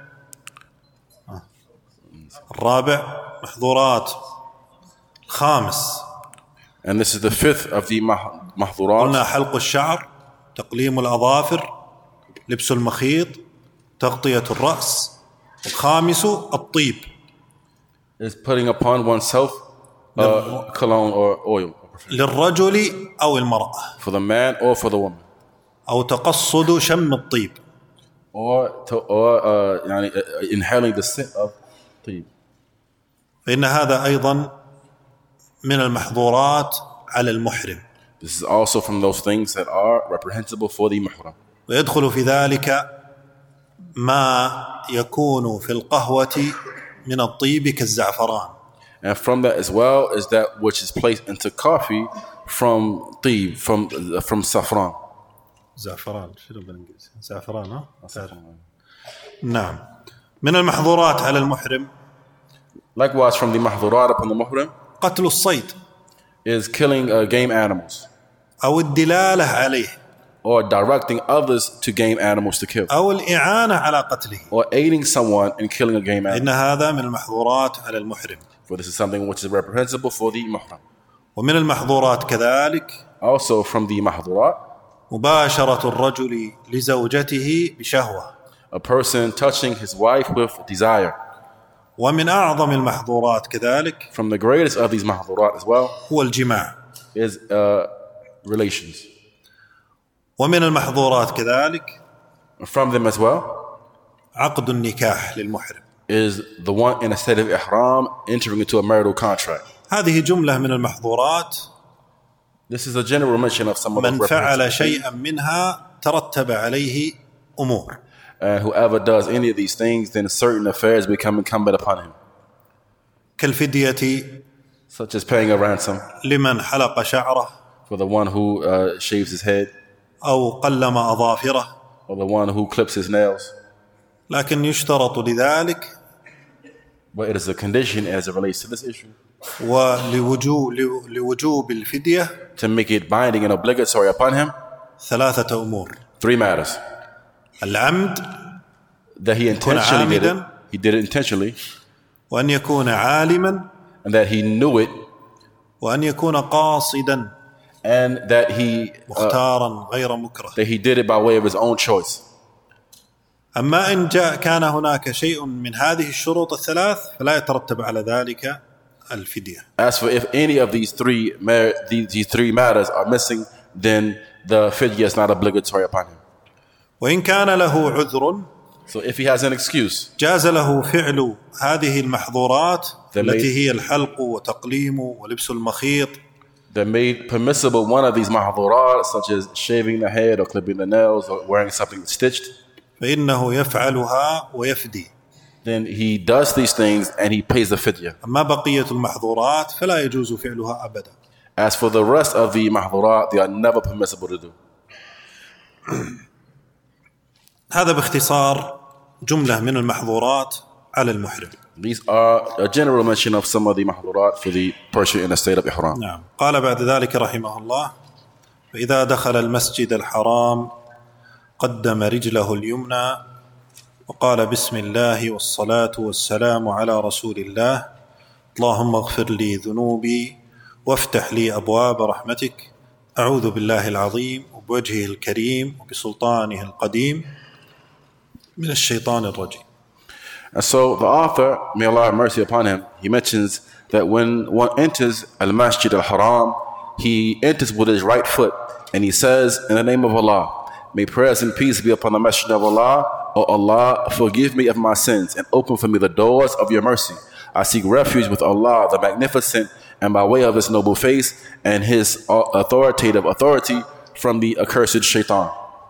الرابع, محظورات الخامس. And this is the fifth of the mahdurat. قلنا حلق الشعر, تقليم الأظافر, لبس المخيط, تغطية الرأس. الخامس الطيب, is putting upon oneself cologne or oil. للرجل أو المرأة, for the man or for the woman. أو تقصد شم الطيب, or inhaling the scent of طيب. فإن هذا أيضا من المحظورات على المحرم. This is also from those things that are reprehensible for the muhram. ويدخل في ذلك ما يكون في القهوة من الطيب كالزعفران. And from that as well is that which is placed into coffee from طيب, from saffron. زعفران, شنو بالإنجليزي؟ زعفران, ها؟ نعم. من المحظورات على المحرم, likewise from the mahdurat upon the muhram, قتل الصيد, is killing game animals, أو الدلالة عليه, or directing others to game animals to kill, أو الإعانة على قتله, or aiding someone in killing a game animal. إن هذا من المحظورات على المحرم. For this is something which is reprehensible for the muhram. ومن المحظورات كذلك Also from the mahdurat, مباشرة الرجل لزوجته بشهوة, a person touching his wife with desire. ومن أعظم المحظورات كذلك, From the greatest of these mahdurat as well, هو الجماع, is relations. ومن المحظورات كذلك, From them as well, عقد النكاح للمحرم, is the one in a state of ihram entering into a marital contract. هذه جملة من المحظورات. This is a general mention of some of من the فعل شيئا منها ترتب عليه أمور. And whoever does any of these things, then certain affairs become incumbent upon him. كالفدية Such as paying a ransom لمن حلق شعره for the one who shaves his head, أو قلم أظافره. or the one who clips his nails. لكن يشترط لذلك But it is a condition as it relates to this issue ولوجوب الفدية to make it binding and obligatory upon him. 3 أمور. 3 matters. العمد That he intentionally did it. He did it intentionally. وأن يكون عالما And that he knew it. وأن يكون قاصدا And that he مختارا غير مكره. that he did it by way of his own choice. أما إن كان هناك شيء من هذه الشروط الثلاث فلا يترتب على ذلك الفدية. As for if any of these three matters are missing, then the fidya is not obligatory upon him. وإن كان له عذر So if he has an excuse, جاز له فعل هذه المحظورات التي هي الحلق وتقليم ولبس المخيط. that made permissible one of these mahdurat, such as shaving the head or clipping the nails or wearing something stitched, فإنه يفعلها ويفدي. then he does these things and he pays the fidya. أما بقية المحظورات فلا يجوز فعلها أبدا. As for the rest of the mahdurat, they are never permissible to do. هذا باختصار جملة من المحظورات على المحرم. These are a general mention of some of the mahdurat for the person in a state of ihram. نعم. قال بعد ذلك رحمه الله: فإذا دخل المسجد الحرام قدم رجله اليمنى وقال بسم الله والصلاة والسلام على رسول الله، اللهم اغفر لي ذنوبي وافتح لي أبواب رحمتك، أعوذ بالله العظيم وبوجهه الكريم وبسلطانه القديم من الشيطان الرجيم. And so the author, may Allah have mercy upon him, he mentions that when one enters al-Masjid al-Haram, he enters with his right foot and he says, in the name of Allah, may prayers and peace be upon the Messenger of Allah. O Allah, forgive me of my sins and open for me the doors of your mercy. I seek refuge with Allah, the Magnificent, and by way of his noble face and his authoritative authority from the accursed shaitan.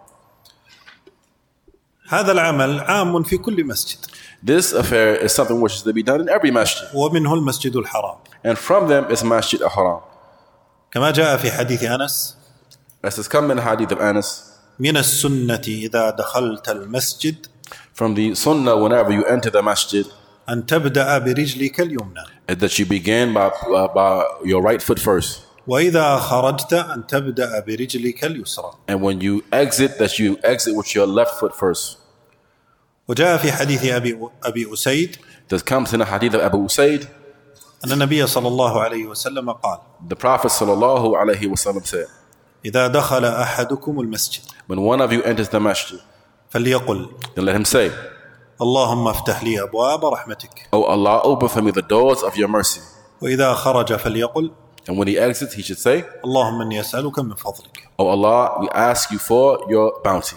هذا العمل عام في كل مسجد. This affair is something which is to be done in every masjid. ومنه المسجد الحرام. And from them is Masjid al-Haram. كما جاء في حديث أنس. As has come in the hadith of Anas. من السنة إذا دخلت المسجد. From the sunnah whenever you enter the masjid. أن تبدأ برجلك اليمنى. That you begin by your right foot first. وإذا خرجت أن تبدأ برجلك اليسرى. And when you exit, that you exit with your left foot first. وجاء في حديث أبي أسيد. This comes in the hadith of Abu Usaid. أن النبي صلى الله عليه وسلم قال. The Prophet صلى الله عليه وسلم said. إذا دخل أحدكم المسجد. When one of you enters the masjid. فليقل. Then let him say. اللهم افتح لي أبواب رحمتك. Oh Allah, open for me the doors of your mercy. وإذا خرج فليقل. And when he exits, he should say, اللهم إني أسألك من فضلك. Oh Allah, we ask you for your bounty.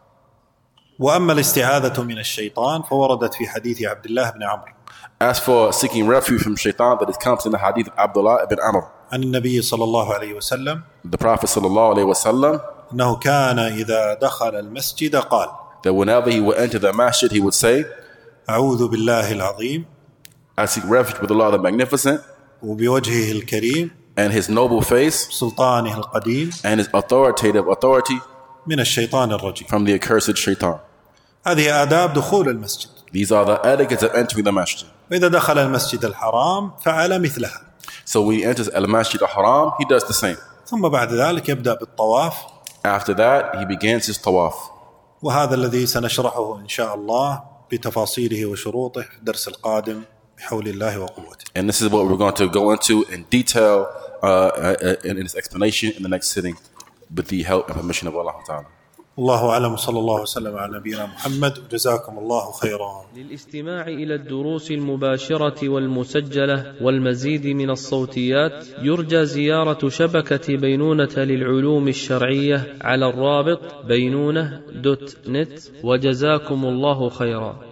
وأما الاستعاذة من الشيطان فوردت في حديث عبد الله بن عمرو. As for seeking refuge from shaitan, that it comes in the hadith of Abdullah ibn Amr. عن النبي صلى الله عليه وسلم. The Prophet صلى الله عليه وسلم. أنه كان إذا دخل المسجد قال. That whenever he would enter the masjid, he would say, أعوذ بالله العظيم. I seek refuge with Allah the Magnificent. وبوجهه الكريم. And his noble face. سلطانه القديم. And his authoritative authority. من الشيطان الرجيم. From the accursed shaitan. هذه آداب دخول المسجد. These are the etiquettes of entering the masjid. وإذا دخل المسجد الحرام فعل مثلها. So when he enters al-Masjid al-Haram, he does the same. ثم بعد ذلك يبدأ بالطواف. After that, he begins his tawaf. وهذا الذي سنشرحه إن شاء الله بتفاصيله وشروطه في الدرس القادم بحول الله وقوته. And this is what we're going to go into in detail in its explanation in the next sitting with the help and permission of Allah Ta'ala. الله أعلم صلى الله وسلم على نبينا محمد وجزاكم الله خيرا. للاستماع إلى الدروس المباشرة والمسجلة والمزيد من الصوتيات يرجى زيارة شبكة بينونة للعلوم الشرعية على الرابط بينونة.net وجزاكم الله خيرا.